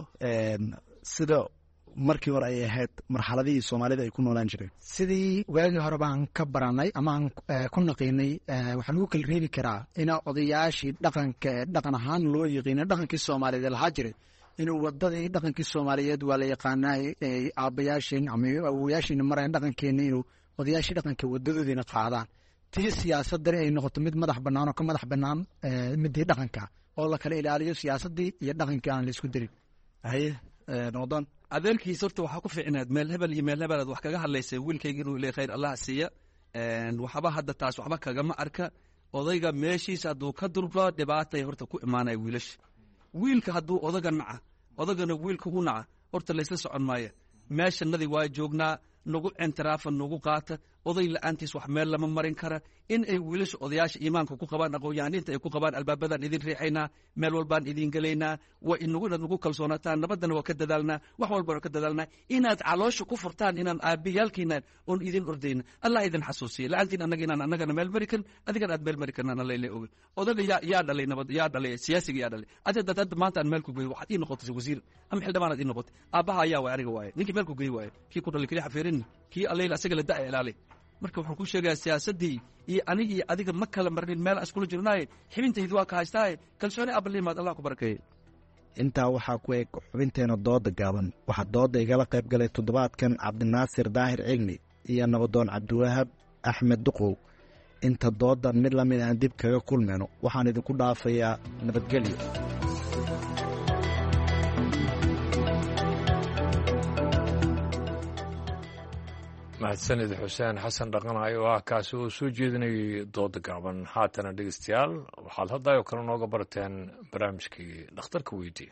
sida markii hore ay ahayd marxaladihii soomaalida ay ku noolaan jireen sidii waagii hore baan ka baranay ama aan ku naqiinay waxaa lagu kala reebi karaa ina odayaashii dhaqanka ee dhaqan ahaan loo yaqiinay dhaqankii soomaaliyeed lahaa jiray inuu wadadii dhaqankii soomaaliyeed waa la yaqaanaa aabbayaashin ama awowayaashiina marayan dhaqankeenna inuu odayaashii dhaqanka wadadoodiina qaadaan tii siyaasadani ay noqoto mid madax bannaan oo ka madax bannaan midii dhaqanka oo la kala ilaaliyo siyaasaddii iyo dhaqankii aan la isku darin haye noqdon adeerkiis horta waxaa ku fiicnaad meel hebel iyo meel hebel aad wax kaga hadlaysay wiilkayga inuu ilaahay khayr allah siiya waxba hadda taas waxba kagama arka odayga meeshiisa hadduu ka durba dhibaatay horta ku imaanaya wiilasha wiilka hadduu odaga naca odagana wiilka ku naca horta laysla socon maayo meeshanadii waa joognaa nagu cintiraafa nagu qaata oday la'aantiis wax meel lama marin kara in ay wiilasha odayaasha iimaanka ku qabaan aqoon-yahaniinta ay ku qabaan albaabadaan idin riixaynaa meel walbaan idin gelaynaa waa inagu inaad nagu kalsoonaataan nabaddana waa ka dadaalnaa wax walbana waa ka dadaalnaa inaad caloosha ku furtaan inaan aabbiyaalkiina oon idin ordayna allah idin xasuusiya la'aantiin annaga inaan annagana meel mari karin adigana aad meel mari karnaan alla ila oge odaga yaa yaa dhalay nabad yaa dhalay siyaasiga yaa dhalay adi dad hadda maanta aan meel ku geeyo waxaad ii noqotay wasiir ama xildhibaan aad ii noqotay aabbaha ayaa waay aniga waaye ninkii meel ku geey waaye kii ku dhalay keli xafiirin kii allayla asaga la da'a ilaali marka waxaan ku sheegayaa siyaasaddii iyo aniga iyo adiga ma kala marnin meel iskula jirnaaye xibintaydu waa ka haystaaye kalsooni abalimaad allah ku barakeeye intaa waxaa ku eg xubinteena dooda gaaban waxaa dooda igala qayb galay toddobaadkan cabdinaasir daahir cilmi iyo nabadoon cabdiwahaab axmed duqow inta doodan mid lamid aan dib kaga kulmayno waxaan idinku dhaafayaa nabadgelyo mahadsanid xuseen xasan dhaqanaay oo ah kaasi uu soo jeedinayay dooda gaaban haatana dhegeystayaal waxaad haddaayoo kale nooga barateen barnaamijkii dhakhtarka weydii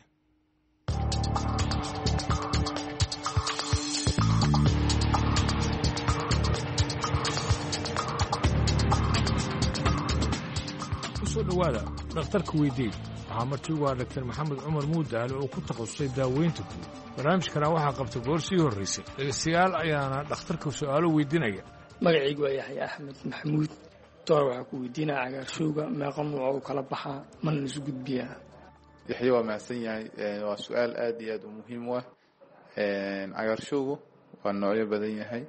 kusoo dhowaada dhakhtarka weydii waxaa martii waa dhaktar maxamed cumar muudaale oo ku takhasusay daaweynta guud barnaamijkana waxaa qabta goor sii horraysay dhegeystayaal ayaana dhakhtarka su'aalo weydiinaya magacaygu waa yaxya axmed maxamuud door waxaa ku weydiinaya cagaarshowga meeqa nuuc u kala baxaa mana isu gudbiyaa yaxya waa mahadsan yahay waa su-aal aad iyo aad u muhiim u ah cagaarshowgu waa noocyo badan yahay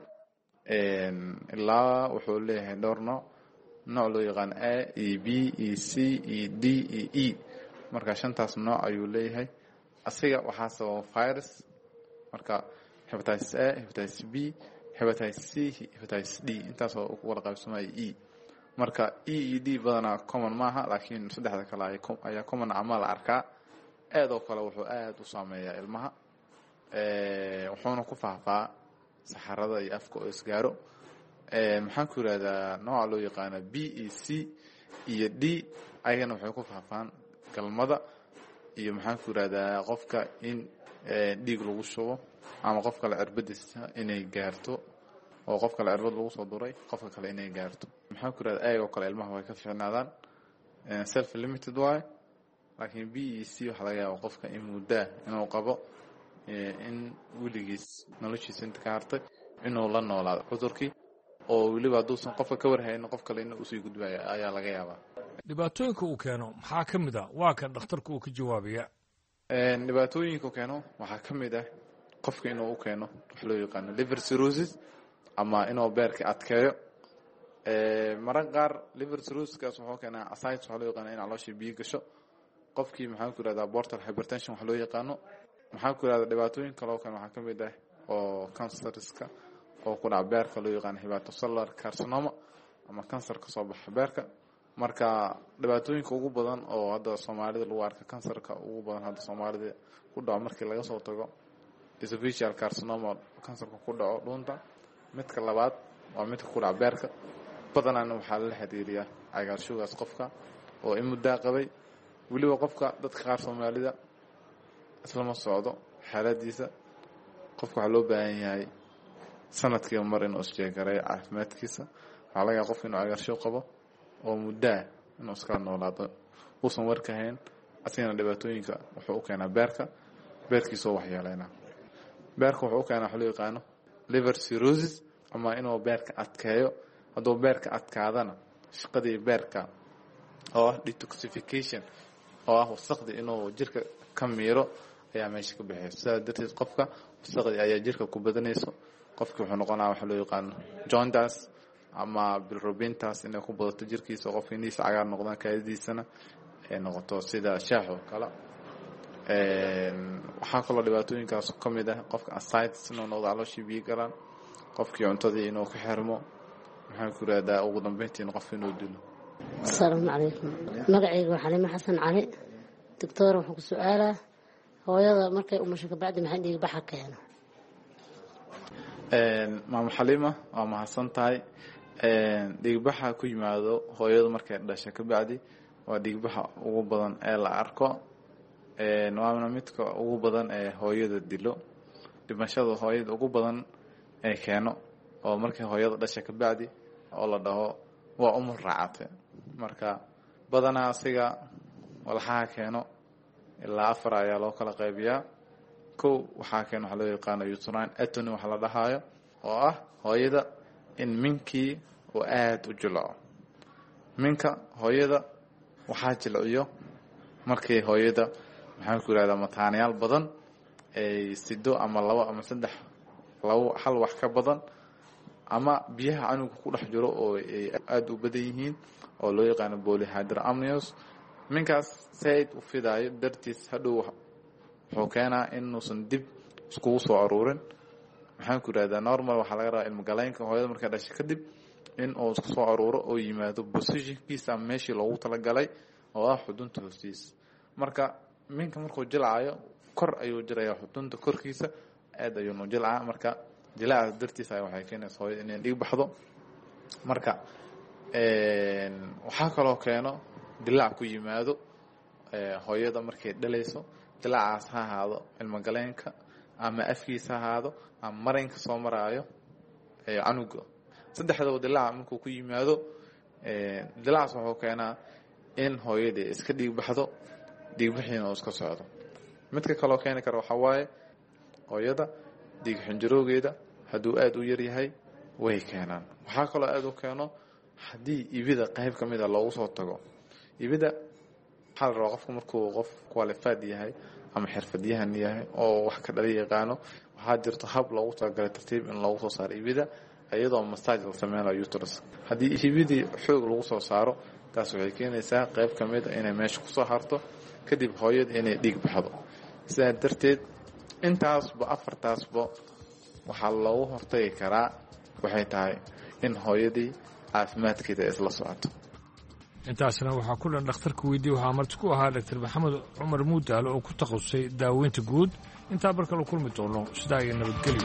ilaa wuxuu leeyahay dhowr nooc nooc loo yaqaan a iyo b iyo c iyo d iyo e marka shantaas nooc ayuu leeyahay asiga waxaa sababa virus marka hepatitis a hepatitis b hepatitis c hepatitis d intaasoo u wada qaybsamaya e marka e iyo d badanaa common maaha laakiin saddexda kale ayaa common ama la arkaa aad oo kale wuxuu aad u saameeyaa ilmaha wuxuuna ku faahfaa saxarada iyo afka oo isgaaro maxaan ku yidhahdaa nooca loo yaqaana b e c iyo d ayagana waxay ku faahfaan galmada iyo maxaan ku yidhahdaa qofka in dhiig lagu shubo ama qof kale cirbadiisa inay gaarto oo qof kale cirbad lagu soo duray qofka kale inay gaarto maxaan ku yidhahdaa ayagoo kale ilmaha way ka fiicnaadaan self limited waaye laakiin b e c waxaa laga yaaba qofka in muddaa inuu qabo in weligiis noloshiisa inta ka hartay inuu la noolaado cudurkii oo weliba hadduusan qofka ka warhayno qof kale in usii gudbaya ayaa laga yaabaa dhibaatooyinka uu keeno maxaa ka mid ah waa kan dhakhtarku uu ka jawaabaya dhibaatooyinka uu keeno waxaa ka mid ah qofka inuu u keeno wax loo yaqaano liver cirrhosis ama inuu beerka adkeeyo mararka qaar liver cirrhosiskaas wuxuu keenaa ascites waxaa loo yaqaano in caloosha biyo gasho qofkii maxaan ku yidhahdaa portal hypertension wax loo yaqaano maxaan ku yidhahdaa dhibaatooyin kale oo kale waxaa ka mid ah oo cancerska oo ku dhaca beerka loo yaqaano hepatocellular carcinoma ama kansar ka soo baxa beerka marka dhibaatooyinka ugu badan oo hadda soomaalida lagu arka kansarka ugu badan hadda soomaalida ku dhaco markii laga soo tago esophageal carcinoma kansarka ku dhaco dhuunta. midka labaad waa midka ku dhaca beerka, badanaan waxaa la xiriiriyaa cagaarshowgaas qofka oo in muddaa qabay. weliba qofka dadka qaar soomaalida islama socdo xaaladiisa. qofka waxaa loo baahan yahay sanadkiiba mar inuu isjeegareeyo caafimaadkiisa. waxaa laga yaaba qofka inuu cagaarshow qabo oo muddaa inuu iskala noolaado uusan warka hayn, asigana dhibaatooyinka wuxuu u keenaa beerka beerkiisoo waxyeeleynaa. beerka wuxuu u keenaa waxa loo yaqaano liver cirrhosis, ama inuu beerka adkeeyo. hadduu beerka adkaadana shaqadii beerka oo ah detoxification oo ah wasaqdi inuu jirka ka miiro ayaa meesha ka baxaysa. sidaas darteed qofka wasaqdi ayaa jirka ku badanayso. qofki wuxuu noqonaa waxa loo yaqaano jaundice ama bilirubintaas inay ku badato jirkiisa, qofka indhihiisa cagaar noqdaan, kaadidiisana ay noqoto sida shaax oo kale. waxaa kaloo dhibaatooyinkaas ka mid ah qofka ascites inuu noqdo calooshii biyo galaan, qofkii cuntadii inuu ka xirmo, maxaan ku yidhahdaa ugu dambeyntiina qofka inuu dilo. asalaamu calaykum, magacayga waa xaliimo xasan cali. doctor waxaan ku su-aalaa hooyada markay umusho kabacdi maxay dhiig baxa keeno? maama xaliima waa mahadsan tahay. dhiigbaxa ku yimaado hooyadu markay dhasha kabacdi waa dhiigbaxa ugu badan ee la arko, waana midka ugu badan ee hooyada dilo. dhimashada hooyada ugu badan ee keeno oo markay hooyada dhasha kabacdi oo la dhaho waa umur raacate. marka badanaa asiga walxaha keeno ilaa afar ayaa loo kala qaybiyaa. kow waxaa keeno waxaa loo yaqaano uterine atony waxa la dhahaayo, oo ah hooyada in minkii uu aada u jilco. minka hooyada waxaa jilciyo markii hooyada maxaan ku yidhahdaa mataanayaal badan ay sido ama labo ama saddex labo hal wax ka badan, ama biyaha canuga ku dhex jiro oo ay aada u badan yihiin oo loo yaqaano polyhydramnios. minkaas said u fidaayo dartiis hadhow wuxuu keenaa inuusan dib iskugu soo aruurin. maxaan ku yidhahdaa normal waxaa laga rabaa ilmogaleynka hooyada markay dhashay kadib in uu isku soo aruuro oo yimaado positionkiisa ama meeshii loogu talagalay oo ah xudunta hoostiisa. marka minka markuu jilcayo kor ayuu jiraya xudunta korkiisa, aad ayuunu jilcaa. marka jilaacaas dartiisa waxay keenaysa hooyada inay dhiig baxdo. marka waxaa kaloo keeno dilaac ku yimaado hooyada markay dhalayso. dilaacaas ha ahaado ilmogaleenka ama afkiisa ha ahaado ama marinka soo maraayo canuga. saddexdaba dilaaca markuu ku yimaado, dilaacaas wuxuu keenaa in hooyadii iska dhiig baxdo, dhiigbixiina uu iska socdo. midka kaloo keeni kara waxaa waaye hooyada dhiig xinjirowgeeda hadduu aada u yaryahay way keenaan. waxaa kaloo aada u keeno haddii ibida qayb ka mida loogu soo tago. ibida waxaa la rabaa qofku markuu qof qualified yahay ama xirfadyahan yahay oo wax ka dhali yaqaano, waxaa jirto hab loogu talagalay tartiib in loogu soo saaro ibida iyadoo massage la sameynayo uterus. haddii ibidii xoog lagu soo saaro, taas waxay keenaysaa qayb ka mid a inay meesha kusoo harto, kadib hooyada inay dhiig baxdo. sidaa darteed intaasba afartaasba waxaa loogu hortagi karaa waxay tahay in hooyadii caafimaadkeeda isla socoto. intaasna waxaa ku dhan dhakhtarka weydii waxaa marti ku ahaa doctor maxamed cumar muudaale oo ku takhasusay daaweynta guud. intaa marka la kulmi doono sidaa iyo nabadgelyo.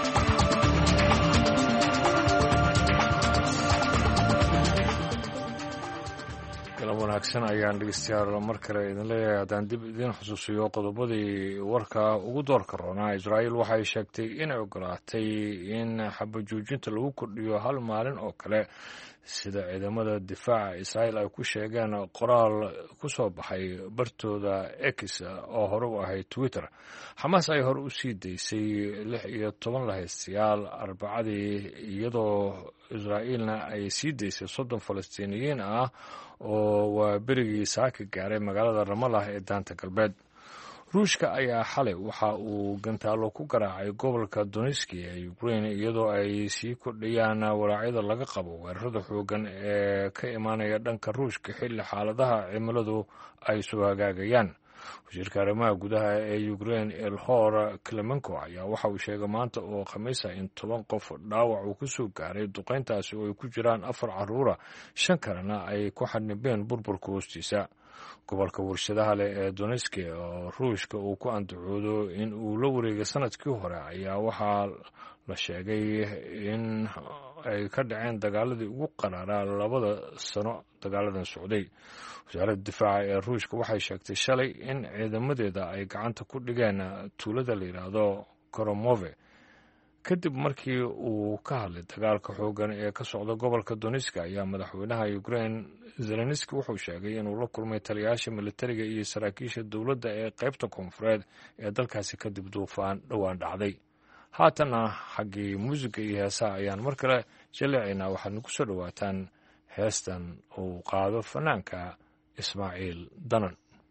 galab wanaagsan ayaan dhegeystayaal mar kale idin leeyahay. haddaan dib idiin xusuusiyo qodobadii warka ugu doorka roonaa, israa'iil waxay sheegtay inay ogolaatay in xabajoojinta lagu kordhiyo hal maalin oo kale, sida ciidamada difaaca israa'iil ay ku sheegeen qoraal ku soo baxay bartooda x oo hore u ahayd twitter. xamaas ay hore u sii daysay lix iyo toban lahaystayaal arbacadii, iyadoo israa'iilna ay sii daysay soddon falastiiniyiin ah oo waa berigii saaka gaaray magaalada ramallah ee daanta galbeed. ruushka ayaa xalay waxa uu gantaalo ku garaacay gobolka donetski ee ukraine, iyadoo ay sii kordhayaan walaacyada laga qabo weerarada xoogan ee ka imaanaya dhanka ruushka xilli xaaladaha cimiladu ay soo hagaagayaan. wasiirka arrimaha gudaha ee ukraine elhor klemenko ayaa waxa uu sheegay maanta oo khamiisa in toban qof dhaawac uu ku soo gaaray duqayntaasi oo ay ku jiraan afar carruura shan kalena ay ku xadnibeen burburka hoostiisa gobolka warshadaha leh ee donetski oo ruushka uu ku andacoodo in uu la wareegay sanadkii hore ayaa waxaa la sheegay in ay ka dhaceen dagaaladii ugu qaraaraa labada sano dagaaladan socday wasaaradda difaaca ee ruushka waxay sheegtay shalay in ciidamadeeda ay gacanta ku dhigeen tuulada la yidhaahdo koromove kadib markii uu ka hadlay dagaalka xoogan ee ka socda gobolka donetski ayaa madaxweynaha ukraine zelenski wuxuu sheegay inuu la kulmay taliyayaasha militariga iyo saraakiisha dowladda ee qaybta koonfureed ee dalkaasi kadib duufaan dhowaan dhacday haatanna xaggii muusiga iyo heesaha ayaan mar kale jaleecaynaa waxaad nagu soo dhowaataan heestan uu qaado fanaanka ismaaciil danan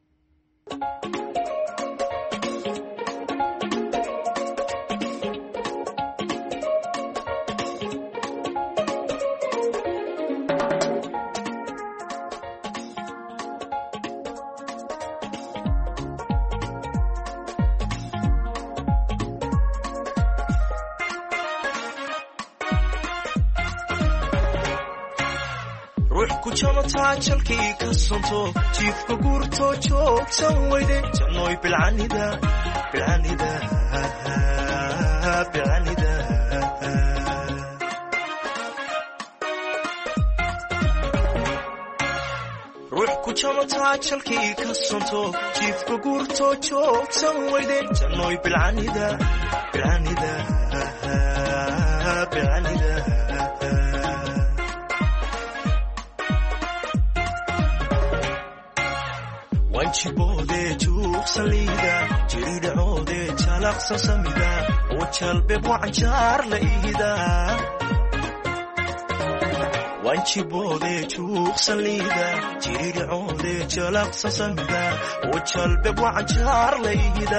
jalkii ka sonto jiifka guurto joogsan weyde jannoy bilcanida bilcanida bilcanida ruux ku jamataa jalkii ka sonto jiifka guurto joogsan weyde jannoy bilcanida bilcanida bilcanida wanjiboode juuqsaliida jiridhacoode jalaqsan samida oo jalbeb wacanjaar la ihida wanjiboode juuqsaliida jiridhacoode jalaqsan samida oo jalbeb wacanjaar la ihida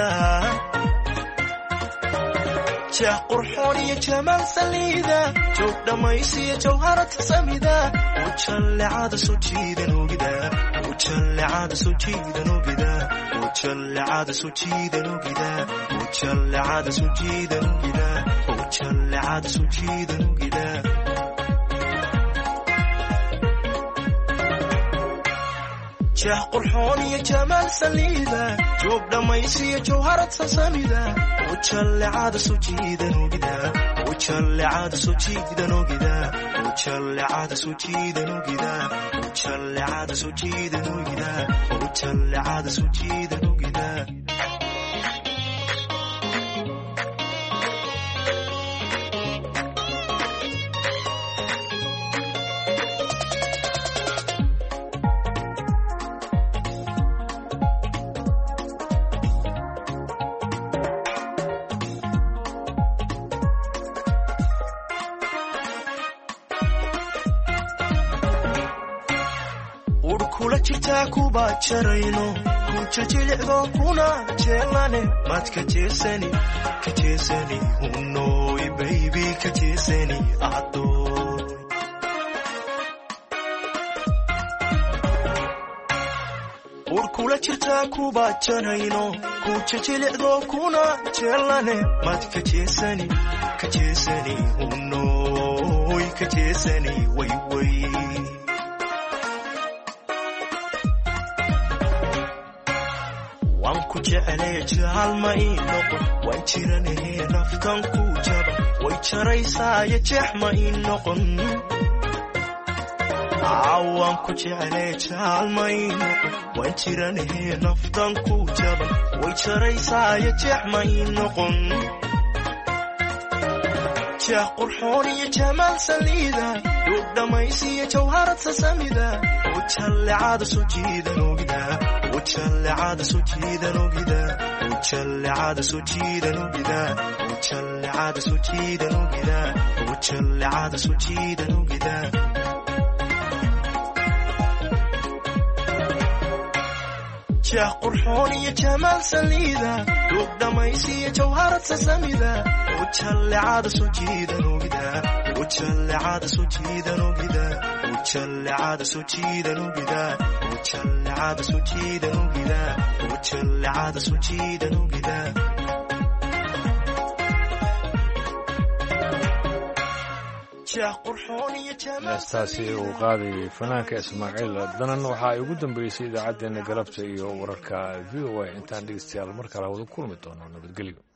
jah qurxoon iyo jamaal saliida joog dhammaysiyo jawharata samida oo jallecada soo jiidan ogida jallecada soo jiidan ogida oo jallecada soo jiidan ogida oo jallecada soo jiidan ogida oo jallecada soo jiidan ogida jah qurxoon iyo jamaal saliida joog dhammaysiyo jawharad sasamida oo jallecada soo jiidan ogida oo jallecada soo jiidan ogida oo jallecada soo jiidan ogida oo jallecada soo jiidan ogida oo jallecada soo jiidan ogida kuba jarayno ku jilicdo kuna jeelane mad ka jeesani ka jeesani unoy baby ka jeesani ado urkula jirta kuba jarayno ku jilicdo kuna jeelane mad ka jeesani ka jeesani unoy ka jeesani way way wanku jeclee jaalma ii noqon waan jiranahee naftan ku jaba way jaraysaayo jeexma ii noqon wanku jeclee jaalma ii noqon waan jiranahee naftan ku jaba way jaraysaayo jeexma ii noqon jah qurxoon iyo jamaal saliida duug dhammaysiyo jawharad sasamida oo jallecada soo jiidan ogida oo jallecada soo jiidan ogida oo jallecada soo jiidan ogida oo jallecada soo jiidan ogida oo jallecada soo jiidan ogida jah qurxoon iyo jamaal saliida duug dhammaysiyo jawharad sasamida oo jallecada soo jiidan ogida oo jallecada soo jiidan ogida oo wajallecada soo jiidan ugidaa wajallecada soo jiidan ugidaa wajallecada soo jiidan ugidaa heestaasi uu qaadayay fanaanka ismaaciil danan waxa ay ugu dambeysay idaacaddeenna galabta iyo wararka v o a intaan dhegeystayaal mar kale wada kulmi doono nabadgelyo